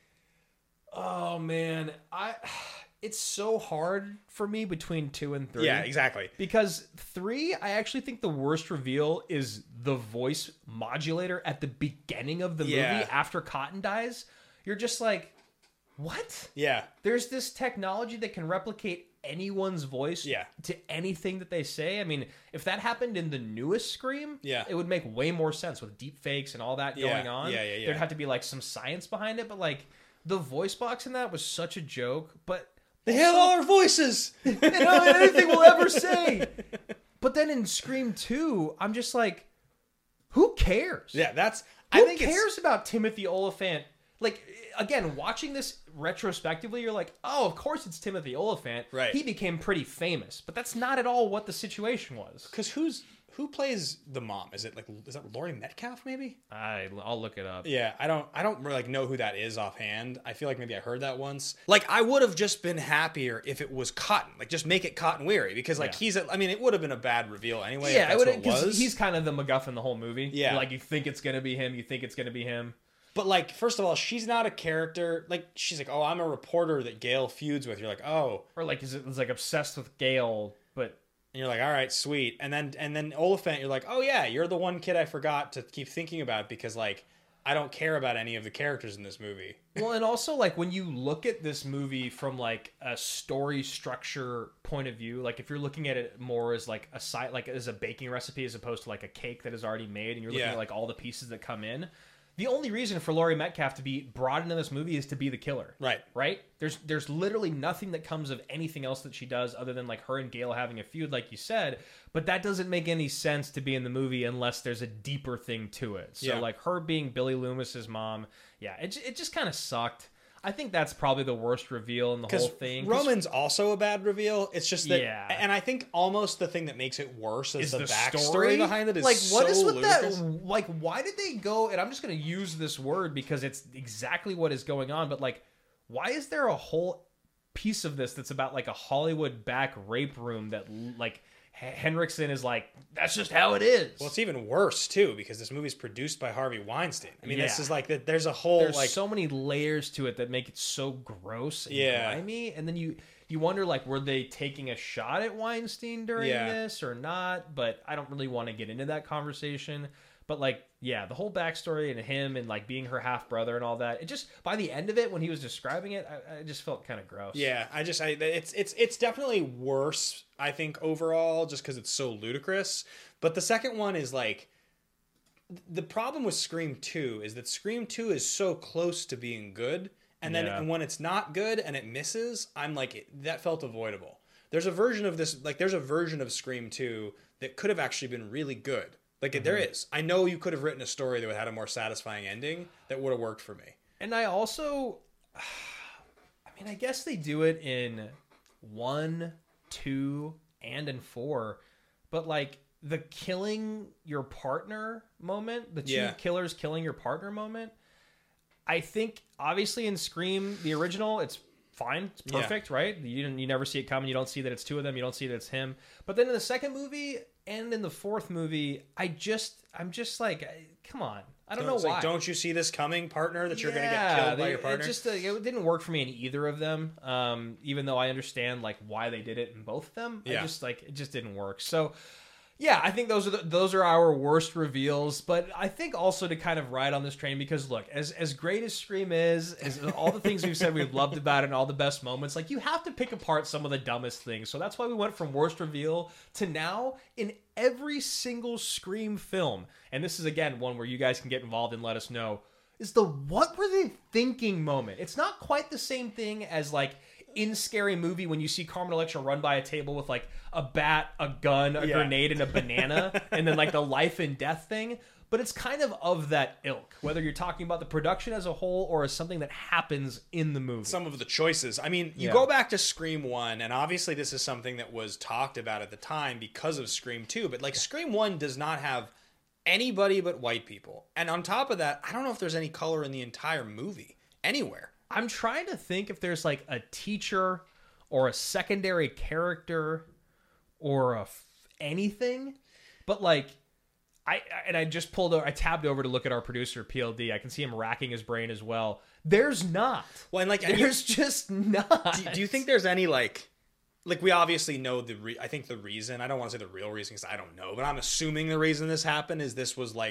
S3: oh man, I it's so hard for me between two and three.
S4: Yeah, exactly.
S3: Because three, I actually think the worst reveal is the voice modulator at the beginning of the
S4: Yeah.
S3: movie after Cotton dies. You're just like, what?
S4: Yeah.
S3: There's this technology that can replicate anyone's voice
S4: Yeah.
S3: to anything that they say. I mean, if that happened in the newest Scream,
S4: Yeah.
S3: it would make way more sense with deep fakes and all that
S4: Yeah.
S3: going on.
S4: Yeah, yeah, yeah.
S3: There'd have to be like some science behind it, but like the voice box in that was such a joke, but
S4: They have all our voices.
S3: they don't have anything we'll ever say. But then in Scream two, I'm just like, who cares?
S4: Yeah, that's.
S3: Who
S4: I think
S3: cares
S4: it's,
S3: about Timothy Olyphant? Like, again, watching this retrospectively, you're like, oh, of course it's Timothy Olyphant.
S4: Right.
S3: He became pretty famous, but that's not at all what the situation was.
S4: because who's who plays the mom? Is it like is that Laurie Metcalf maybe?
S3: I, I'll look it up.
S4: Yeah, I don't I don't really like know who that is offhand. I feel like maybe I heard that once. Like I would have just been happier if it was Cotton. Like just make it Cotton Weary because like
S3: Yeah.
S4: he's a, I mean it would have been a bad reveal anyway.
S3: Yeah,
S4: if that's
S3: would
S4: what it
S3: because
S4: was.
S3: he's kind of the MacGuffin the whole movie.
S4: Yeah.
S3: Like, you think it's going to be him, you think it's going to be him.
S4: But like, first of all, she's not a character. Like, she's like, oh, I'm a reporter that Gail feuds with. You're like, oh,
S3: Or, like, is it was like obsessed with Gale, but...
S4: and you're like, all right, sweet. And then and then Oliphant, you're like, oh yeah, you're the one kid I forgot to keep thinking about because like, I don't care about any of the characters in this movie.
S3: Well, and also, like, when you look at this movie from, like, a story structure point of view, like, if you're looking at it more as, like, a side, like, as a baking recipe as opposed to, like, a cake that is already made, and you're looking
S4: Yeah.
S3: at, like, all the pieces that come in, the only reason for Laurie Metcalf to be brought into this movie is to be the killer.
S4: Right.
S3: Right? There's there's literally nothing that comes of anything else that she does other than, like, her and Gale having a feud, like you said, but that doesn't make any sense to be in the movie unless there's a deeper thing to it. So,
S4: Yeah.
S3: like, her being Billy Loomis's mom, yeah, it, it just kind of sucked. I think that's probably the worst reveal in the whole
S4: Because
S3: thing. 'Cause
S4: Roman's also a bad reveal. It's just that,
S3: Yeah.
S4: and I think almost the thing that makes it worse is,
S3: is
S4: the,
S3: the
S4: backstory
S3: story
S4: behind it is
S3: like what
S4: so
S3: is with
S4: ludicrous.
S3: that? Like, why did they go? And I'm just going to use this word because it's exactly what is going on. But like, why is there a whole piece of this that's about like a Hollywood back rape room that like Henriksen is like, that's just how it is.
S4: Well, it's even worse too because this movie's produced by Harvey Weinstein. I mean, this
S3: Yeah.
S4: is like that. There's a whole
S3: There's
S4: like
S3: so many layers to it that make it so gross and
S4: Yeah.
S3: grimy, and then you you wonder like, were they taking a shot at Weinstein during
S4: Yeah.
S3: this or not? But I don't really want to get into that conversation. But like, yeah, the whole backstory and him and like being her half brother and all that, it just by the end of it when he was describing it, I, I just felt kind of gross.
S4: Yeah, I just I it's it's it's definitely worse, I think, overall, just because it's so ludicrous. But the second one is like the problem with Scream two is that Scream two is so close to being good, and then
S3: Yeah.
S4: and when it's not good and it misses, I'm like it, that felt avoidable. There's a version of this like there's a version of Scream two that could have actually been really good. Like
S3: Mm-hmm.
S4: there is. I know you could have written a story that would have had a more satisfying ending that would have worked for me.
S3: And I also, I mean, I guess they do it in one, two, and in four, but like the killing your partner moment, the two
S4: Yeah.
S3: killers killing your partner moment, I think obviously in Scream, the original, it's fine. It's
S4: Yeah.
S3: perfect, right? You, you never see it coming. You don't see that it's two of them. You don't see that it's him. But then in the second movie and in the fourth movie, I just, I'm just like, I- come on. I don't
S4: So
S3: know
S4: it's
S3: why.
S4: like, don't you see this coming, partner? That you're going to get killed by
S3: they-
S4: your partner.
S3: It just uh, it didn't work for me in either of them. Um, even though I understand like why they did it in both of them,
S4: Yeah.
S3: I just like it just didn't work. So yeah, I think those are the, those are our worst reveals. But I think also to kind of ride on this train because look, as as great as Scream is, as all the things we've said we've loved about it and all the best moments, like you have to pick apart some of the dumbest things. So that's why we went from worst reveal to now in every single Scream film. And this is again one where you guys can get involved and let us know is the what were they thinking moment. It's not quite the same thing as like in Scary Movie when you see Carmen Electra run by a table with like a bat, a gun, a
S4: Yeah.
S3: grenade, and a banana, and then like the life and death thing. But it's kind of of that ilk, whether you're talking about the production as a whole or as something that happens in the movie.
S4: Some of the choices. I mean, you
S3: Yeah.
S4: go back to Scream one, and obviously this is something that was talked about at the time because of Scream two, but like Scream one does not have anybody but white people. And on top of that, I don't know if there's any color in the entire movie anywhere.
S3: I'm trying to think if there's like a teacher or a secondary character or a f- anything, but like I and I just pulled over, I tabbed over to look at our producer P L D. I can see him racking his brain as well. There's not.
S4: Well, and like, and you-
S3: There's just not.
S4: do, do you think there's any like like we obviously know the re- I think the reason, I don't want to say the real reason because I don't know, but I'm assuming the reason this happened is this was like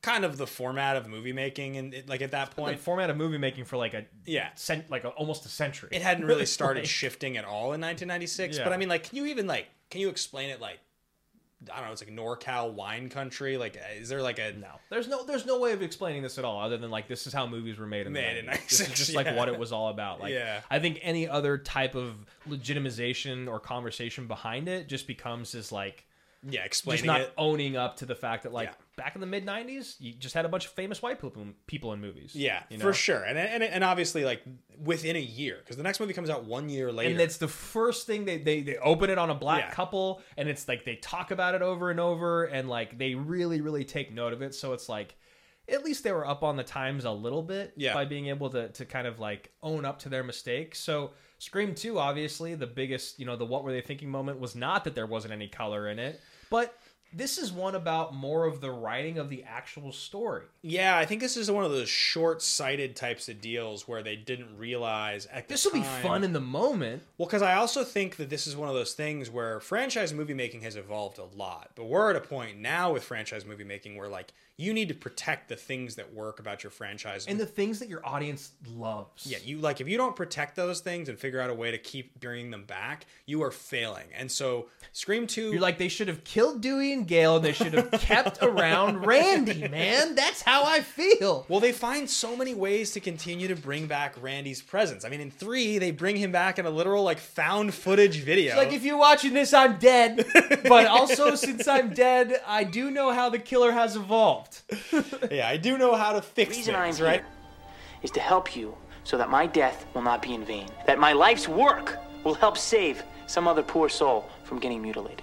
S4: kind of the format of movie making, and it, like at that
S3: Like
S4: point,
S3: format of movie making for like a
S4: yeah,
S3: cent, like a, almost a century.
S4: it hadn't really started
S3: Like-
S4: shifting at all in nineteen ninety-six.
S3: Yeah.
S4: But I mean, like, can you even like, can you explain it like, I don't know, it's like NorCal wine country. Like, is there like a
S3: No, there's no there's no way of explaining this at all, other than like this is how movies were made in the
S4: Made in
S3: nineties. This is
S4: ninety-six,
S3: just like
S4: yeah.
S3: what it was all about. Like,
S4: Yeah.
S3: I think any other type of legitimization or conversation behind it just becomes this like
S4: yeah
S3: just
S4: explaining
S3: not
S4: it?
S3: owning up to the fact that like
S4: Yeah.
S3: back in the mid nineties, you just had a bunch of famous white people people in movies.
S4: Yeah,
S3: you know?
S4: for sure, and and and obviously like within a year, because the next movie comes out one year later.
S3: And it's the first thing they, they they open it on a black
S4: Yeah.
S3: couple, and it's like they talk about it over and over, and like they really really take note of it. So it's like at least they were up on the times a little bit
S4: Yeah.
S3: by being able to to kind of like own up to their mistakes. So Scream two, obviously the biggest, you know, the what were they thinking moment was not that there wasn't any color in it, but this is one about more of the writing of the actual story.
S4: Yeah, I think this is one of those short-sighted types of deals where they didn't realize at the
S3: This will be
S4: time-
S3: fun in the moment.
S4: Well, because I also think that this is one of those things where franchise movie making has evolved a lot, but we're at a point now with franchise movie making where like you need to protect the things that work about your franchise.
S3: And the things that your audience loves.
S4: yeah, you like if you don't protect those things and figure out a way to keep bringing them back, you are failing. And so Scream two,
S3: You're like, they should have killed Dewey and Gale, and they should have kept around Randy, man. That's how I feel.
S4: well, they find so many ways to continue to bring back Randy's presence. I mean, in three, they bring him back in a literal like found footage video.
S3: It's like, if you're watching this, I'm dead. But also, since I'm dead, I do know how the killer has evolved.
S4: yeah, I do know how to fix
S6: The reason
S4: things,
S6: I'm
S4: right?
S6: here is to help you so that my death will not be in vain. That my life's work will help save some other poor soul from getting mutilated.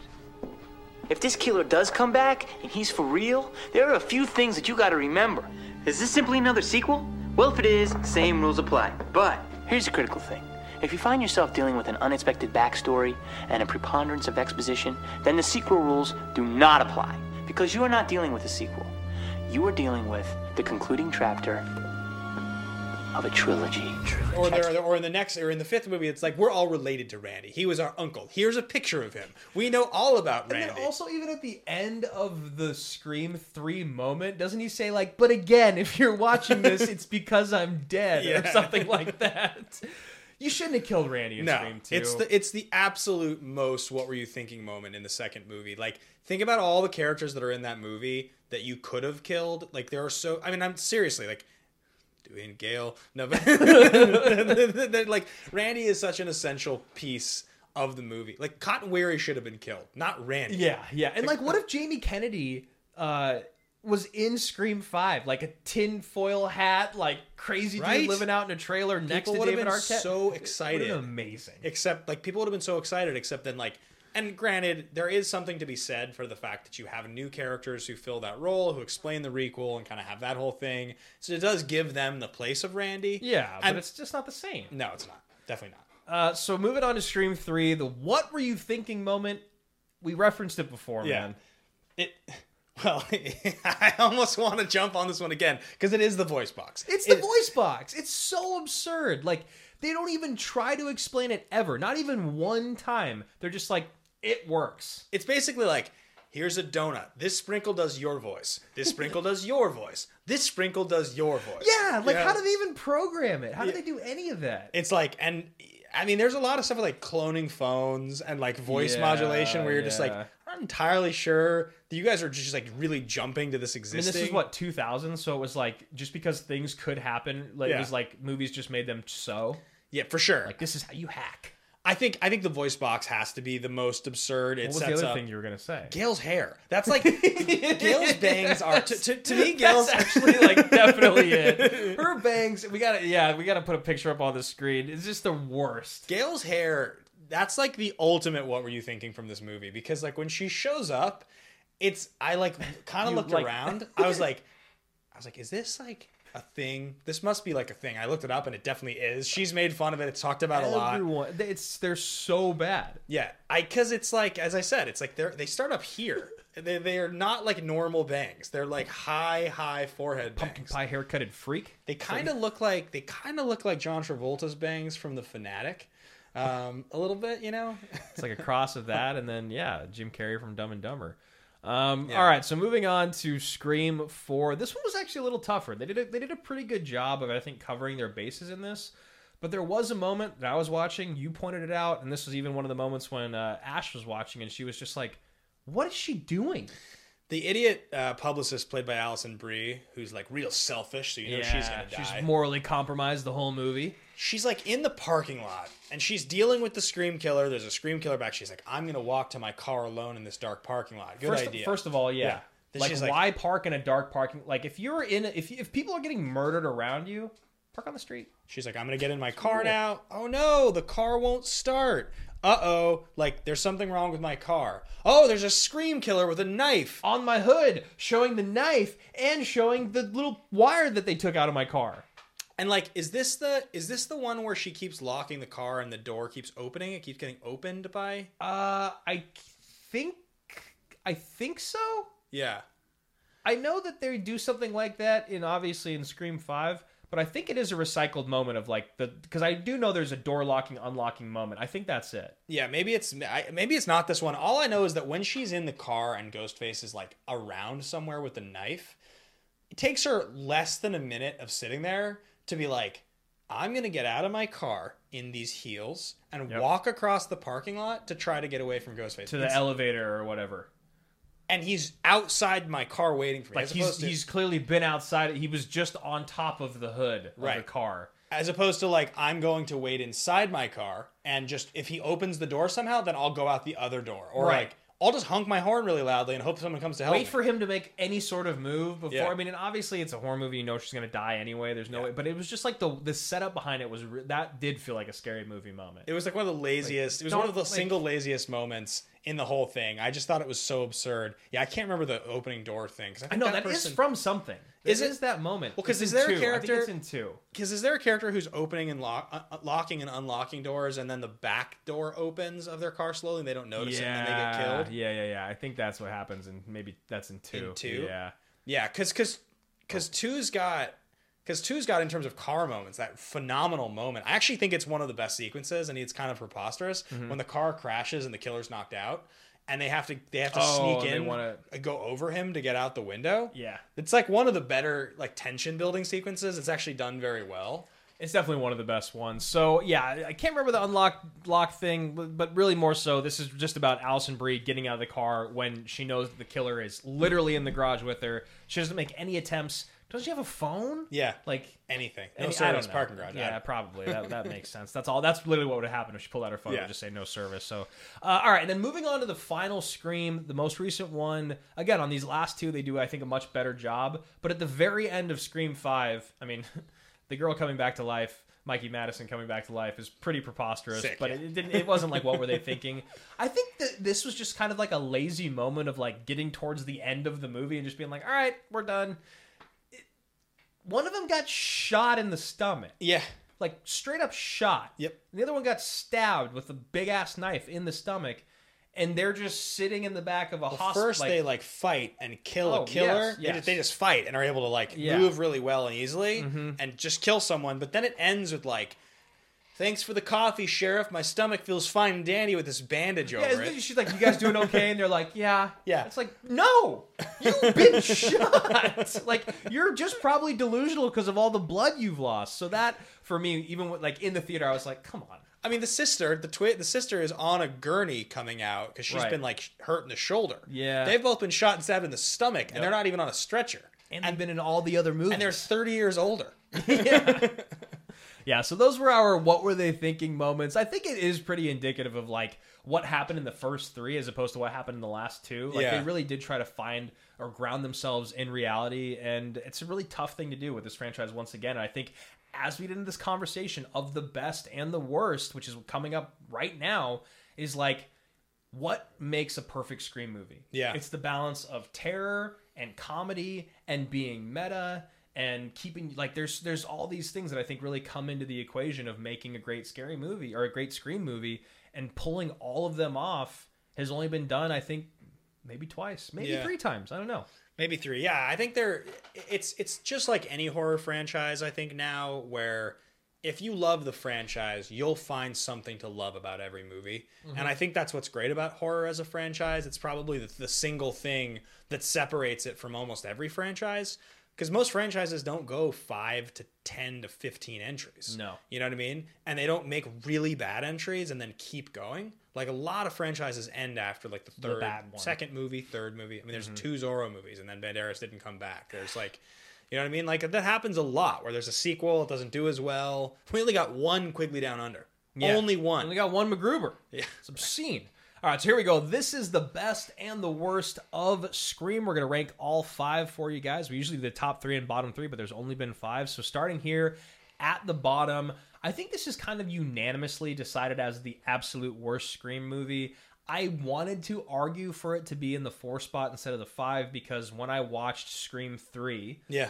S6: If this killer does come back and he's for real, there are a few things that you gotta remember. Is this simply another sequel? Well, if it is, same rules apply. But here's the critical thing. If you find yourself dealing with an unexpected backstory and a preponderance of exposition, then the sequel rules do not apply. Because you are not dealing with a sequel. You are dealing with the concluding chapter of a trilogy.
S4: Or there, or in the next, or in the fifth movie, it's like we're all related to Randy. He was our uncle. Here's a picture of him. We know all about
S3: And
S4: Randy.
S3: then also, even at the end of the Scream three moment, doesn't he say, like, but again, if you're watching this, it's because I'm dead, or
S4: Yeah.
S3: something like that? You shouldn't have killed Randy in
S4: no,
S3: Scream two.
S4: it's the it's the absolute most what were you thinking moment in the second movie. Like think about all the characters that are in that movie that you could have killed. Like there are so. I mean, I'm seriously like. Dewey and Gale. No, but they're like Randy is such an essential piece of the movie. Like Cotton Weary should have been killed, not Randy.
S3: Yeah, yeah. And like, what if Jamie Kennedy uh, was in Scream five, like a tinfoil hat, like crazy dude
S4: Right?
S3: living out in a trailer next
S4: People
S3: to
S4: would have
S3: David
S4: been
S3: Arquette?
S4: so
S3: It would
S4: excited.
S3: have been amazing.
S4: Except like people would have been so excited. Except then like. And granted, there is something to be said for the fact that you have new characters who fill that role, who explain the requel, and kind of have that whole thing. So it does give them the place of Randy.
S3: Yeah, but
S4: And-
S3: it's just not the same.
S4: No, it's not. Definitely not.
S3: Uh, so moving on to Scream three, the what were you thinking moment? We referenced it before,
S4: Yeah.
S3: man.
S4: It. Well, I almost want to jump on this one again because it is the voice box.
S3: It's the
S4: It-
S3: voice box. It's so absurd. Like, they don't even try to explain it ever. Not even one time. They're just like, it works.
S4: It's basically like, here's a donut. This sprinkle does your voice. This sprinkle does your voice. This sprinkle does your voice.
S3: Yeah, like,
S4: You know?
S3: how do they even program it? How do
S4: Yeah.
S3: they do any of that?
S4: It's like, and I mean, there's a lot of stuff with like cloning phones and like voice
S3: Yeah,
S4: modulation where you're just like,
S3: yeah.
S4: I'm not entirely sure. You guys are just like really jumping to this
S3: I mean,
S4: existing.
S3: this is what, two thousand? So it was like, just because things could happen, like,
S4: Yeah.
S3: it was like movies just made them so.
S4: Yeah, for sure.
S3: Like, this is how you hack.
S4: I think I think the voice box has to be the most absurd. It
S3: What was
S4: sets
S3: the other
S4: up
S3: thing you were going to say?
S4: Gail's hair. That's like Gail's bangs are to, to, to me. Gail's
S3: That's actually like definitely it. Her bangs, we gotta, yeah, we gotta put a picture up on the screen. It's just the worst.
S4: Gail's hair. That's like the ultimate. What were you thinking from this movie? Because like when she shows up, it's I like kind of
S3: You,
S4: looked
S3: like-
S4: around. I was like, I was like, is this like a thing? This must be like a thing. I looked it up and it definitely is. She's made fun of it. It's talked about a lot.
S3: Everyone, it's they're so bad.
S4: Yeah, I because it's like as I said, it's like they're they start up here. They they are not like normal bangs. They're like high high forehead
S3: Pumpkin
S4: bangs.
S3: pie haircutted freak.
S4: They kind of look like they kind of look like John Travolta's bangs from The Fanatic, um, a little bit, you know.
S3: It's like a cross of that, and then yeah, Jim Carrey from Dumb and Dumber. Um,
S4: Yeah.
S3: All right, so moving on to Scream four. This one was actually a little tougher. They did a, they did a pretty good job of, I think, covering their bases in this. But there was a moment that I was watching, you pointed it out, and this was even one of the moments when uh, Ash was watching, and she was just like, what is she doing?
S4: The idiot uh, publicist played by Alison Brie, who's like real selfish, so you know she's gonna die.
S3: She's morally compromised the whole movie.
S4: She's like in the parking lot and she's dealing with the Scream Killer. There's a Scream Killer back. She's like, I'm gonna walk to my car alone in this dark parking lot. Good
S3: first,
S4: idea.
S3: First of all, yeah.
S4: Yeah. Then
S3: Like,
S4: she's like-
S3: why park in a dark parking? Like, if you're in, if if people are getting murdered around you, park on the street.
S4: She's like, I'm gonna get in my car now. Oh no, the car won't start. Uh-oh, like there's something wrong with my car. Oh, there's a Scream Killer with a knife.
S3: On my hood, showing the knife and showing the little wire that they took out of my car.
S4: And like, is this the is this the one where she keeps locking the car and the door keeps opening? It keeps getting opened by?
S3: Uh, I think, I think so.
S4: Yeah.
S3: I know that they do something like that in obviously in Scream five, but I think it is a recycled moment of like the because I do know there's a door locking unlocking moment. I think that's it.
S4: Yeah, maybe it's I, maybe it's not this one. All I know is that when she's in the car and Ghostface is like around somewhere with a knife, it takes her less than a minute of sitting there to be like, I'm gonna get out of my car in these heels and
S3: Yep.
S4: walk across the parking lot to try to get away from Ghostface.
S3: To the
S4: It's-
S3: elevator or whatever.
S4: and he's outside my car waiting for me.
S3: Like
S4: as
S3: he's
S4: opposed to,
S3: he's clearly been outside. He was just on top of the hood of the
S4: Right.
S3: car.
S4: as opposed to like I'm going to wait inside my car and just if he opens the door somehow, then I'll go out the other door. Or
S3: Right.
S4: like I'll just honk my horn really loudly and hope someone comes to help
S3: Wait
S4: me.
S3: for him to make any sort of move before.
S4: Yeah.
S3: I mean, and obviously it's a horror movie. You know she's gonna die anyway. There's no
S4: Yeah.
S3: way. But it was just like the the setup behind it was re- that did feel like a scary movie moment.
S4: It was like one of the laziest. it was
S3: don't,
S4: one of the
S3: like-
S4: single laziest moments in the whole thing. I just thought it was so absurd. Yeah, I can't remember the opening door thing. 'Cause I,
S3: I
S4: think
S3: know
S4: that
S3: that is
S4: person,
S3: from something.
S4: Is
S3: It
S4: it?
S3: is that moment?
S4: Well, 'cause
S3: It's
S4: is
S3: in
S4: there a
S3: two. I think
S4: character-
S3: it's in two.
S4: Because is there a character who's opening and lock, uh, locking and unlocking doors, and then the back door opens of their car slowly, and they don't notice it, and then they get killed?
S3: Yeah, yeah, yeah. I think that's what happens, and maybe that's in two.
S4: In two?
S3: Yeah.
S4: Yeah, because because because two's got because two's got in terms of car moments that phenomenal moment. I actually think it's one of the best sequences, and it's kind of preposterous
S3: Mm-hmm.
S4: when the car crashes and the killer's knocked out, and they have to they have to
S3: Oh,
S4: sneak
S3: they
S4: in,
S3: wanna-
S4: and go over him to get out the window.
S3: Yeah.
S4: It's like one of the better like tension building sequences. It's actually done very well.
S3: It's definitely one of the best ones. So yeah, I can't remember the unlock lock thing, but but really more so, this is just about Alison Brie getting out of the car when she knows that the killer is literally in the garage with her. She doesn't make any attempts. Doesn't she have a phone?
S4: Yeah,
S3: Like
S4: anything. No
S3: any- I
S4: service,
S3: don't know.
S4: parking garage.
S3: Yeah,
S4: I-
S3: probably. That that makes sense. That's all. That's literally what would have happened if she pulled out her phone
S4: Yeah.
S3: and just say no service. So, uh, all right. And then moving on to the final Scream, the most recent one. Again, on these last two, they do I think a much better job. But at the very end of Scream Five, I mean, the girl coming back to life. Mikey Madison coming back to life is pretty preposterous,
S4: Sick,
S3: but
S4: yeah.
S3: it, it didn't. It wasn't like what were they thinking? I think that this was just kind of like a lazy moment of like getting towards the end of the movie and just being like, "All right, we're done." It, one of them got shot in the stomach,
S4: Yeah.
S3: like straight up shot.
S4: Yep.
S3: And the other one got stabbed with a big ass knife in the stomach, and they're just sitting in the back of a hospital.
S4: First, they like fight and kill
S3: Oh,
S4: a killer.
S3: yes,
S4: They,
S3: yes.
S4: just, they just fight and are able to like
S3: Yeah. Mm-hmm.
S4: move really well and easily and just kill someone. But then it ends with like, "Thanks for the coffee, Sheriff. My stomach feels fine and dandy with this bandage
S3: Yeah,
S4: over
S3: isn't
S4: it."
S3: she's like, "You guys doing okay?" And they're like, "Yeah,
S4: Yeah.
S3: It's like, no, you've been shot. Like, you're just probably delusional because of all the blood you've lost. So that, for me, even with, like in the theater, I was like, "Come on."
S4: I mean, the sister, the twin, the sister is on a gurney coming out because she's
S3: Right.
S4: been like hurt in the shoulder.
S3: Yeah.
S4: they've both been shot and stabbed in the stomach, and
S3: Yep.
S4: they're not even on a stretcher.
S3: And they've been in all the other movies.
S4: And they're thirty years older.
S3: Yeah, so those were our what were they thinking moments. I think it is pretty indicative of like what happened in the first three as opposed to what happened in the last two. Like
S4: Yeah.
S3: they really did try to find or ground themselves in reality, and it's a really tough thing to do with this franchise once again. And I think as we get into this conversation of the best and the worst, which is coming up right now, is like what makes a perfect Scream movie?
S4: Yeah.
S3: It's the balance of terror and comedy and being meta and keeping like there's there's all these things that I think really come into the equation of making a great scary movie or a great Scream movie, and pulling all of them off has only been done I think maybe twice, maybe
S4: Yeah.
S3: three times. I don't know.
S4: Maybe three. Yeah, I think they're. It's it's just like any horror franchise. I think now where if you love the franchise, you'll find something to love about every movie. Mm-hmm. And I think that's what's great about horror as a franchise. It's probably the, the single thing that separates it from almost every franchise. Because most franchises don't go five to ten to fifteen entries.
S3: No.
S4: You know what I mean? And they don't make really bad entries and then keep going. Like a lot of franchises end after like the third,
S3: the bad one.
S4: second movie, third movie. I mean, there's
S3: Mm-hmm.
S4: two Zorro movies and then Banderas didn't come back. There's like, you know what I mean? Like that happens a lot where there's a sequel, it doesn't do as well. We only got one Quigley Down Under.
S3: Yeah.
S4: Only one.
S3: Only got one MacGruber.
S4: Yeah.
S3: It's obscene. All right, so here we go. This is the best and the worst of Scream. We're going to rank all five for you guys. We usually do the top three and bottom three, but there's only been five. So starting here at the bottom, I think this is kind of unanimously decided as the absolute worst Scream movie. I wanted to argue for it to be in the four spot instead of the five because when I watched Scream three,
S4: Yeah.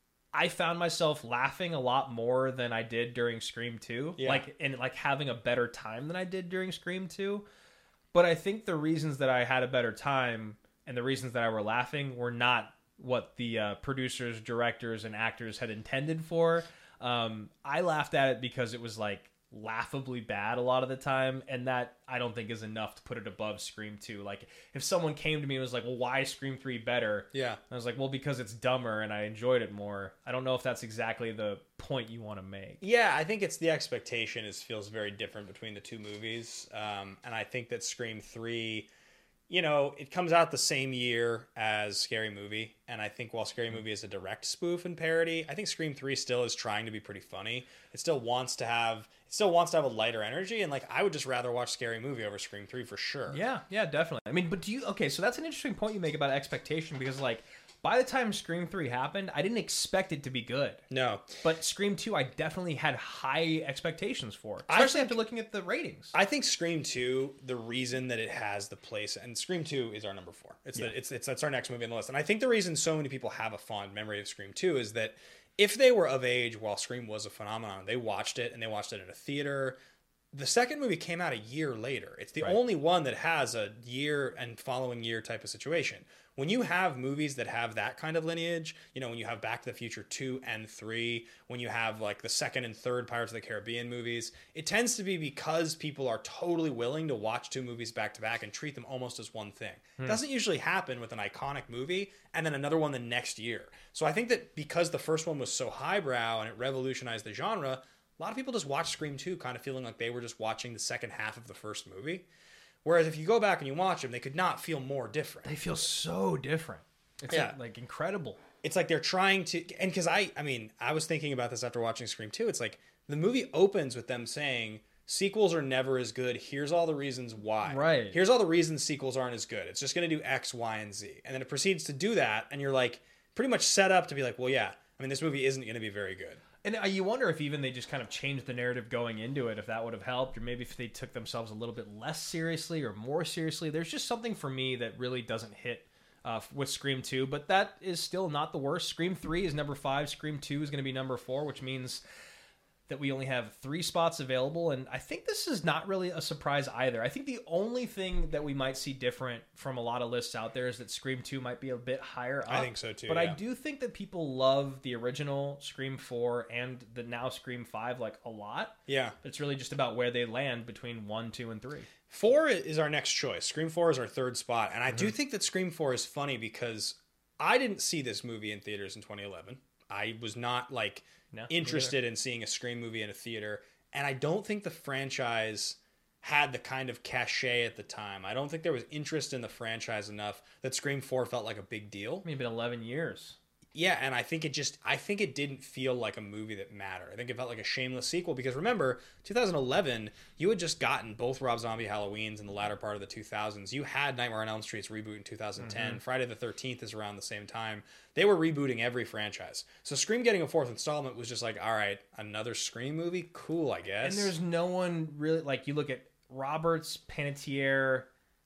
S3: I found myself laughing a lot more than I did during Scream two.
S4: Yeah.
S3: Like, and like having a better time than I did during Scream two. But I think the reasons that I had a better time and the reasons that I were laughing were not what the uh, producers, directors, and actors had intended for. Um, I laughed at it because it was like laughably bad a lot of the time, and that I don't think is enough to put it above Scream two. Like, if someone came to me and was like, well, why is Scream three better?
S4: Yeah.
S3: I was like, well, because it's dumber and I enjoyed it more. I don't know if that's exactly the point you want to make.
S4: Yeah, I think it's the expectation is feels very different between the two movies. Um, and I think that Scream three, you know, it comes out the same year as Scary Movie. And I think while Scary Movie is a direct spoof and parody, I think Scream three still is trying to be pretty funny. It still wants to have it still wants to have a lighter energy. And like I would just rather watch Scary Movie over Scream three for sure.
S3: Yeah, yeah, definitely. I mean, but do you okay, so that's an interesting point you make about expectation because like by the time Scream three happened, I didn't expect it to be good.
S4: No.
S3: But Scream two, I definitely had high expectations for,
S4: I
S3: especially
S4: think-
S3: after looking at the ratings.
S4: I think Scream two, the reason that it has the place, and Scream two is our number four. It's
S3: Yeah.
S4: the, it's it's that's our next movie on the list. And I think the reason so many people have a fond memory of Scream two is that if they were of age while Scream was a phenomenon, they watched it and they watched it in a theater. The second movie came out a year later. It's the
S3: Right.
S4: only one that has a year and following year type of situation. When you have movies that have that kind of lineage, you know, when you have Back to the Future two and three, when you have like the second and third Pirates of the Caribbean movies, it tends to be because people are totally willing to watch two movies back to back and treat them almost as one thing. It doesn't usually happen with an iconic movie and then another one the next year. So I think that because the first one was so highbrow and it revolutionized the genre, a lot of people just watch Scream two kind of feeling like they were just watching the second half of the first movie. Whereas if you go back and you watch them, they could not feel more different.
S3: They feel so different. It's
S4: Yeah.
S3: like incredible.
S4: It's like they're trying to, and because I, I mean, I was thinking about this after watching Scream two. It's like the movie opens with them saying sequels are never as good. Here's all the reasons why.
S3: Right.
S4: Here's all the reasons sequels aren't as good. It's just going to do X, Y, and Z, and then it proceeds to do that, and you're like pretty much set up to be like, well, yeah. I mean, this movie isn't going to be very good.
S3: And uh, you wonder if even they just kind of changed the narrative going into it, if that would have helped, or maybe if they took themselves a little bit less seriously or more seriously. There's just something for me that really doesn't hit uh, with Scream two, but that is still not the worst. Scream three is number five. Scream two is going to be number four, which means that we only have three spots available, and I think this is not really a surprise either. I think the only thing that we might see different from a lot of lists out there is that Scream two might be a bit higher up.
S4: I think so, too,
S3: But I
S4: yeah.
S3: do think that people love the original Scream four and the now Scream five like a lot.
S4: Yeah.
S3: It's really just about where they land between one, two, and three.
S4: Four is our next choice. Scream four is our third spot. And I do think that Scream four is funny because I didn't see this movie in theaters in twenty eleven. I was not like
S3: No, me
S4: interested in seeing a Scream movie in a theater. And I don't think the franchise had the kind of cachet at the time. I don't think there was interest in the franchise enough that Scream four felt like a big deal.
S3: I mean, it's been eleven years.
S4: Yeah, and I think it just I think it didn't feel like a movie that mattered. I think it felt like a shameless sequel because remember, twenty eleven, you had just gotten both Rob Zombie Halloweens in the latter part of the two thousands. You had Nightmare on Elm Street's reboot in two thousand ten.
S3: Mm-hmm.
S4: Friday the thirteenth is around the same time. They were rebooting every franchise. So Scream getting a fourth installment was just like, all right, another Scream movie? Cool, I guess.
S3: And there's no one really, like, you look at Roberts, Panettiere,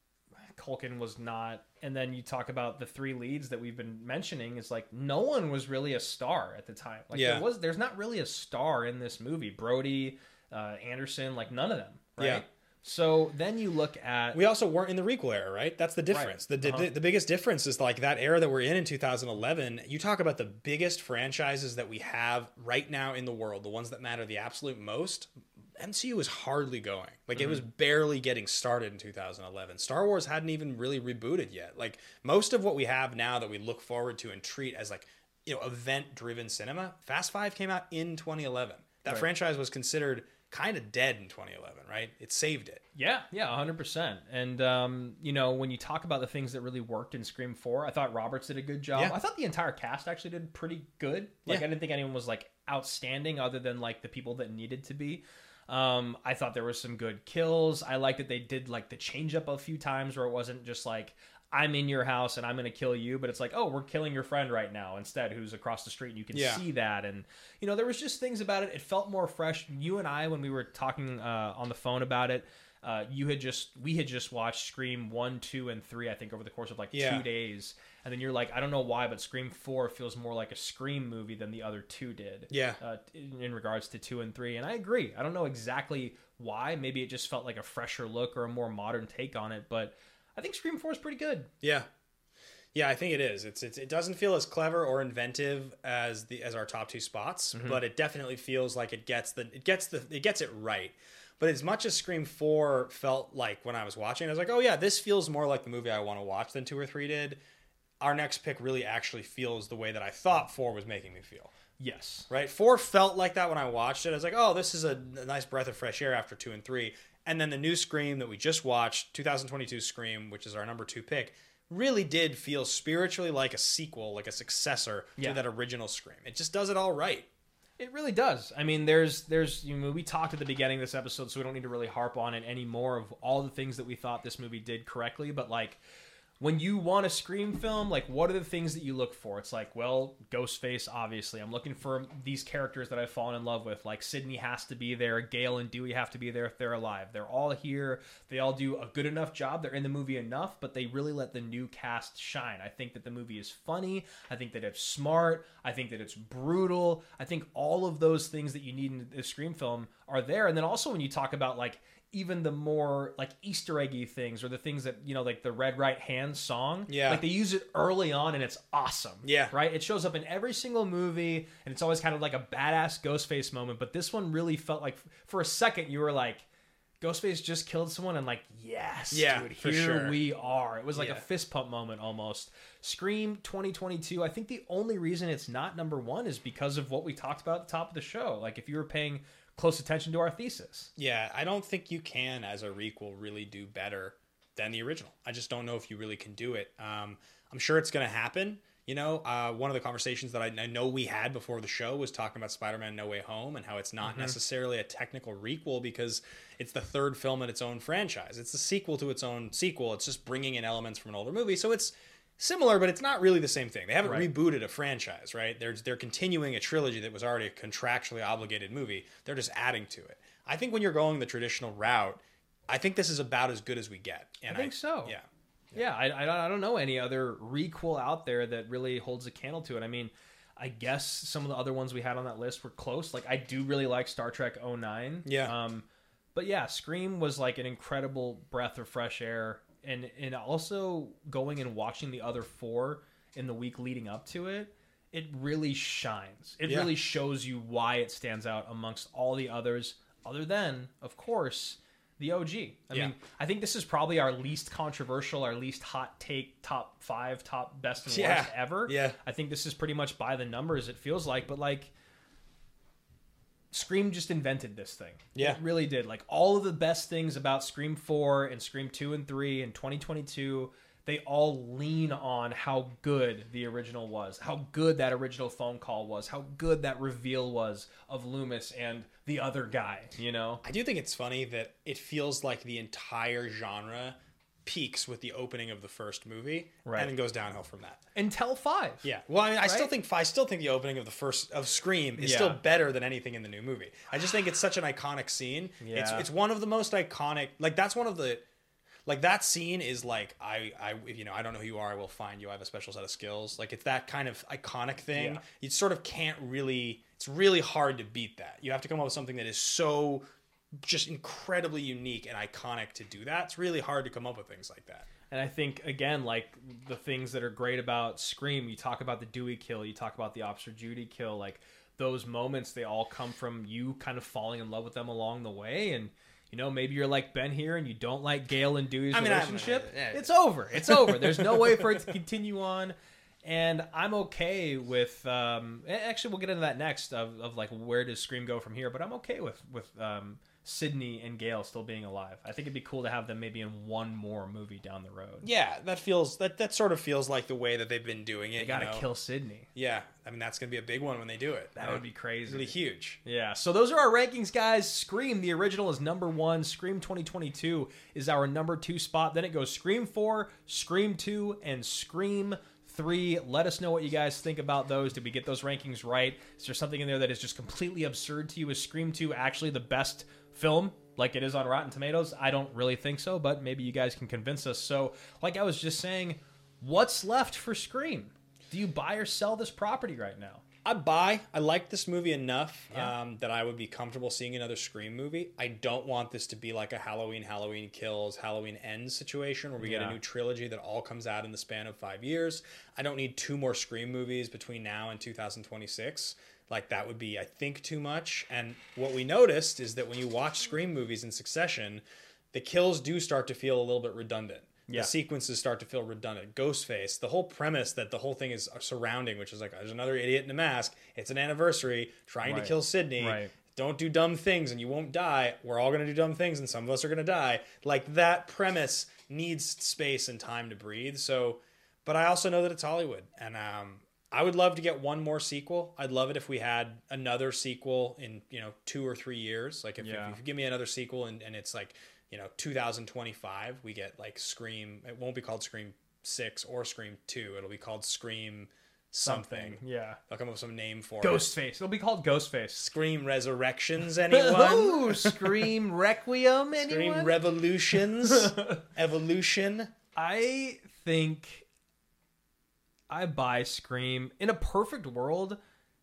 S3: Culkin was not, and then you talk about the three leads that we've been mentioning. It's like no one was really a star at the time. Like
S4: Yeah.
S3: there was, there's not really a star in this movie. Brody, uh, Anderson, like none of them. Right?
S4: Yeah.
S3: So then you look at
S4: We also weren't in the requel era, right? That's the difference.
S3: Right.
S4: The,
S3: Uh-huh.
S4: the the biggest difference is like that era that we're in in two thousand eleven. You talk about the biggest franchises that we have right now in the world, the ones that matter the absolute most. M C U was hardly going. Like
S3: Mm-hmm.
S4: it was barely getting started in two thousand eleven. Star Wars hadn't even really rebooted yet. Like most of what we have now that we look forward to and treat as like, you know, event-driven cinema, Fast Five came out in twenty eleven. That
S3: Right.
S4: franchise was considered kind of dead in twenty eleven, right? It saved it.
S3: Yeah, yeah, one hundred percent. And, um, you know, when you talk about the things that really worked in Scream four, I thought Roberts did a good job.
S4: Yeah.
S3: I thought the entire cast actually did pretty good. Like,
S4: Yeah.
S3: I didn't think anyone was, like, outstanding other than, like, the people that needed to be. Um, I thought there was some good kills. I liked that they did, like, the change up a few times where it wasn't just, like, I'm in your house and I'm going to kill you, but it's like, oh, we're killing your friend right now instead, who's across the street, and you can
S4: Yeah.
S3: see that. And, you know, there was just things about it. It felt more fresh. You and I, when we were talking uh, on the phone about it, uh, you had just, we had just watched Scream one, two, and three, I think, over the course of like
S4: Yeah.
S3: two days. And then you're like, I don't know why, but Scream four feels more like a Scream movie than the other two did.
S4: Yeah.
S3: Uh, in, in regards to two and three. And I agree. I don't know exactly why. Maybe it just felt like a fresher look or a more modern take on it, but I think Scream four is pretty good.
S4: Yeah. Yeah, I think it is. It's, it's it doesn't feel as clever or inventive as the as our top two spots,
S3: Mm-hmm.
S4: but it definitely feels like it gets the it gets the it gets it right. But as much as Scream four felt like when I was watching, I was like, oh yeah, this feels more like the movie I want to watch than two or three did. Our next pick really actually feels the way that I thought four was making me feel.
S3: Yes.
S4: Right? Four felt like that when I watched it. I was like, oh, this is a, a nice breath of fresh air after two and three. And then the new Scream that we just watched, twenty twenty-two Scream, which is our number two pick, really did feel spiritually like a sequel, like a successor
S3: Yeah.
S4: to that original Scream. It just does it all right.
S3: It really does. I mean, there's, there's, you know, we talked at the beginning of this episode, so we don't need to really harp on it anymore of all the things that we thought this movie did correctly. But like, when you want a Scream film, like, what are the things that you look for? It's like, well, Ghostface, obviously. I'm looking for these characters that I've fallen in love with. Like, Sydney has to be there. Gale and Dewey have to be there if they're alive. They're all here. They all do a good enough job. They're in the movie enough, but they really let the new cast shine. I think that the movie is funny. I think that it's smart. I think that it's brutal. I think all of those things that you need in a Scream film are there. And then also when you talk about, like, even the more like Easter eggy things or the things that, you know, like the Red Right Hand song.
S4: Yeah.
S3: Like they use it early on and it's awesome.
S4: Yeah.
S3: Right? It shows up in every single movie and it's always kind of like a badass Ghostface moment. But this one really felt like for a second you were like, Ghostface just killed someone and like, yes,
S4: Yeah,
S3: dude,
S4: for
S3: here
S4: sure.
S3: we are. It was like
S4: Yeah.
S3: a fist pump moment almost. Scream twenty twenty-two, I think the only reason it's not number one is because of what we talked about at the top of the show. Like if you were paying close attention to our thesis.
S4: Yeah, I don't think you can, as a requel, really do better than the original. I just don't know if you really can do it. Um, I'm sure it's going to happen. You know, uh, one of the conversations that I, I know we had before the show was talking about Spider-Man No Way Home and how it's not necessarily a technical requel because it's the third film in its own franchise. It's the sequel to its own sequel. It's just bringing in elements from an older movie. So it's similar, but it's not really the same thing. They haven't
S3: Right.
S4: rebooted a franchise, right? They're, they're continuing a trilogy that was already a contractually obligated movie. They're just adding to it. I think when you're going the traditional route, I think this is about as good as we get. And
S3: I think so.
S4: Yeah.
S3: Yeah, I, I, don't- I don't know any other requel out there that really holds a candle to it. I mean, I guess some of the other ones we had on that list were close. Like, I do really like Star Trek oh nine.
S4: Yeah.
S3: Um, but yeah, Scream was like an incredible breath of fresh air. And, and also going and watching the other four in the week leading up to it, it really shines. It
S4: Yeah.
S3: really shows you why it stands out amongst all the others, other than, of course, the O G. I
S4: Yeah.
S3: mean, I think this is probably our least controversial, our least hot take, top five, top best and
S4: Yeah.
S3: worst ever.
S4: Yeah.
S3: I think this is pretty much by the numbers, it feels like. But, like, Scream just invented this thing.
S4: Yeah.
S3: It really did. Like, all of the best things about Scream four and Scream two and three and twenty twenty-two, they all lean on how good the original was, how good that original phone call was, how good that reveal was of Loomis and the other guy, you know?
S4: I do think it's funny that it feels like the entire genre peaks with the opening of the first movie
S3: Right.
S4: and then goes downhill from that.
S3: Until five.
S4: Yeah. Well, I mean, I still
S3: Right?
S4: think I still think the opening of the first of Scream is
S3: Yeah.
S4: still better than anything in the new movie. I just think it's such an iconic scene.
S3: Yeah.
S4: It's it's one of the most iconic. Like that's one of the like that scene is like I I if, you know I don't know who you are, I will find you. I have a special set of skills. Like it's that kind of iconic thing.
S3: Yeah.
S4: You sort of can't really. It's really hard to beat that. You have to come up with something that is so just incredibly unique and iconic to do that. It's really hard to come up with things like that.
S3: And I think, again, like the things that are great about Scream, you talk about the Dewey kill, you talk about the Officer Judy kill, like those moments, they all come from you kind of falling in love with them along the way. And, you know, maybe you're like Ben here and you don't like Gale and Dewey's I mean, relationship. I, I, I, it's over. It's over. There's no way for it to continue on. And I'm okay with, um, actually, we'll get into that next of, of like, where does Scream go from here? But I'm okay with, with um, Sidney and Gale still being alive. I think it'd be cool to have them maybe in one more movie down the road.
S4: Yeah, that feels, that, that sort of feels like the way that they've been doing it.
S3: They gotta
S4: you know?
S3: kill Sidney.
S4: Yeah, I mean, that's going to be a big one when they do it.
S3: That would be crazy.
S4: Really huge.
S3: Yeah, so those are our rankings, guys. Scream, the original, is number one. Scream twenty twenty-two is our number two spot. Then it goes Scream four, Scream two, and Scream three. Let us know what you guys think about those. Did we get those rankings right? Is there something in there that is just completely absurd to you? Is Scream two actually the best film like it is on Rotten Tomatoes? I don't really think so, but maybe you guys can convince us. So, like I was just saying, what's left for Scream? Do you buy or sell this property right now?
S4: I buy. I like this movie enough
S3: Yeah.
S4: um, that I would be comfortable seeing another Scream movie. I don't want this to be like a Halloween, Halloween Kills, Halloween Ends situation where we get
S3: Yeah.
S4: a new trilogy that all comes out in the span of five years. I don't need two more Scream movies between now and two thousand twenty-six. Like, that would be, I think, too much. And what we noticed is that when you watch Scream movies in succession, the kills do start to feel a little bit redundant.
S3: Yeah.
S4: The sequences start to feel redundant. Ghostface, the whole premise that the whole thing is surrounding, which is like, there's another idiot in a mask. It's an anniversary trying
S3: Right.
S4: to kill Sidney.
S3: Right.
S4: Don't do dumb things and you won't die. We're all going to do dumb things and some of us are going to die. Like, that premise needs space and time to breathe. So, but I also know that it's Hollywood. And um, I would love to get one more sequel. I'd love it if we had another sequel in, you know, two or three years. Like, if,
S3: Yeah.
S4: if you give me another sequel and, and it's like, you know, two thousand twenty-five, we get like Scream. It won't be called Scream six or Scream two. It'll be called Scream something.
S3: Yeah.
S4: They'll come up with some name for it.
S3: Ghostface. It'll be called Ghostface.
S4: Scream Resurrections, anyone?
S3: Oh, Scream Requiem, anyone?
S4: Scream Revolutions? Evolution?
S3: I think I buy Scream. In a perfect world,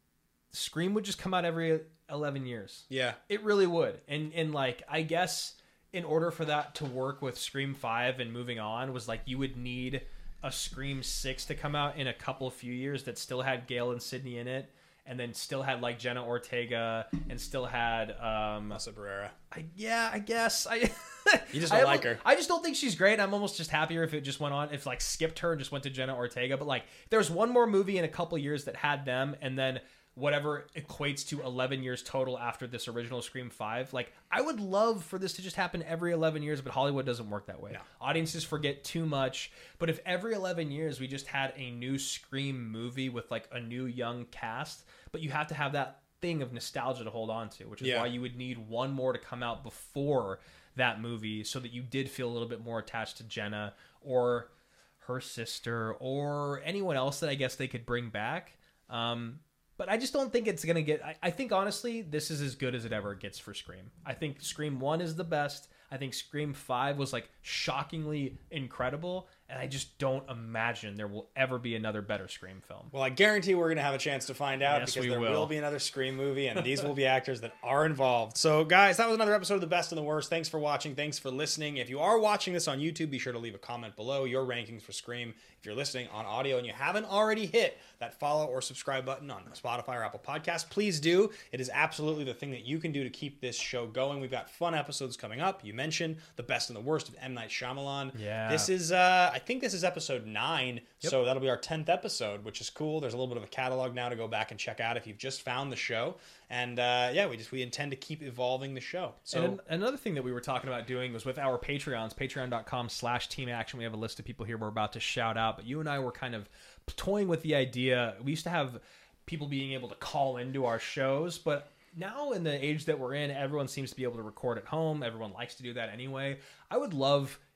S3: Scream would just come out every eleven years.
S4: Yeah.
S3: It really would. And and like, I guess in order for that to work with Scream five and moving on was like you would need a Scream six to come out in a couple few years that still had Gale and Sidney in it, and then still had like Jenna Ortega and still had um
S4: Melissa Barrera.
S3: I, yeah, I guess I
S4: You just
S3: I
S4: don't
S3: am-
S4: like her.
S3: I just don't think she's great. I'm almost just happier if it just went on, if like skipped her and just went to Jenna Ortega. But like, there's one more movie in a couple years that had them, and then whatever equates to eleven years total after this original Scream five. Like, I would love for this to just happen every eleven years, but Hollywood doesn't work that way.
S4: No.
S3: Audiences forget too much. But if every eleven years we just had a new Scream movie with like a new young cast, but you have to have that thing of nostalgia to hold on to, which is
S4: Yeah.
S3: why you would need one more to come out before that movie so that you did feel a little bit more attached to Jenna or her sister or anyone else that I guess they could bring back. Um, but I just don't think it's going to get... I, I think, honestly, this is as good as it ever gets for Scream. I think Scream one is the best. I think Scream five was, like, shockingly incredible, and I just don't imagine there will ever be another better Scream film.
S4: Well, I guarantee we're going to have a chance to find out
S3: Yes,
S4: because
S3: we
S4: there
S3: will.
S4: will be another Scream movie, and these will be actors that are involved. So, guys, that was another episode of The Best and the Worst. Thanks for watching. Thanks for listening. If you are watching this on YouTube, be sure to leave a comment below your rankings for Scream. If you're listening on audio and you haven't already hit that follow or subscribe button on Spotify or Apple Podcasts, please do. It is absolutely the thing that you can do to keep this show going. We've got fun episodes coming up. You mentioned The Best and the Worst of M. Night Shyamalan.
S3: Yeah.
S4: This is, uh, I think this is episode nine, so that'll be our tenth episode, which is cool. There's a little bit of a catalog now to go back and check out if you've just found the show. And uh, yeah, we just we intend to keep evolving the show. So
S3: And an- another thing that we were talking about doing was with our Patreons, patreon.com slash team action. We have a list of people here we're about to shout out, but you and I were kind of toying with the idea. We used to have people being able to call into our shows, but now in the age that we're in, everyone seems to be able to record at home. Everyone likes to do that anyway. I would love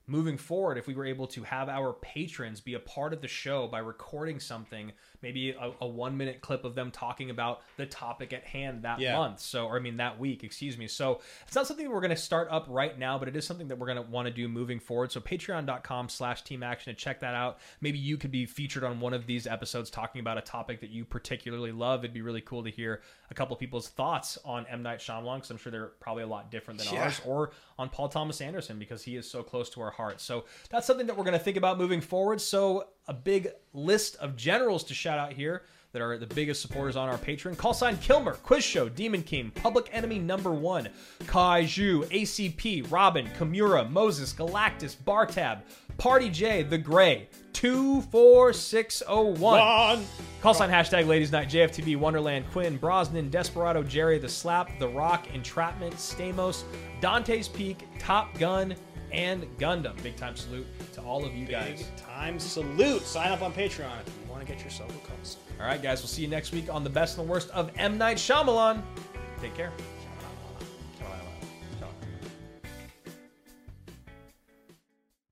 S3: moving forward, if we were able to have our patrons be a part of the show by recording something, maybe a, a one minute clip of them talking about the topic at hand that
S4: Yeah.
S3: month. So, or I mean, that week, excuse me. So it's not something we're going to start up right now, but it is something that we're going to want to do moving forward. So patreon.com slash team action to check that out. Maybe you could be featured on one of these episodes talking about a topic that you particularly love. It'd be really cool to hear a couple people's thoughts on M. Night Shyamalan, because I'm sure they're probably a lot different than
S4: Yeah.
S3: ours, or on Paul Thomas Anderson, because he is so close to our heart. So that's something that we're going to think about moving forward. So a big list of generals to shout out here that are the biggest supporters on our Patreon. Call sign Kilmer, Quiz Show, Demon King, Public Enemy Number One, Kaiju, A C P, Robin, Kamura, Moses, Galactus, Bartab, Party J, The Gray, two four six oh one.
S4: One.
S3: Call sign hashtag Ladies Night, J F T V, Wonderland, Quinn, Brosnan, Desperado, Jerry, The Slap, The Rock, Entrapment, Stamos, Dante's Peak, Top Gun, and Gundam. Big time salute to all of you guys.
S4: Big time salute. Sign up on Patreon if you want to get yourself a custom.
S3: All right, guys, we'll see you next week on the best and the worst of M. Night Shyamalan. Take care.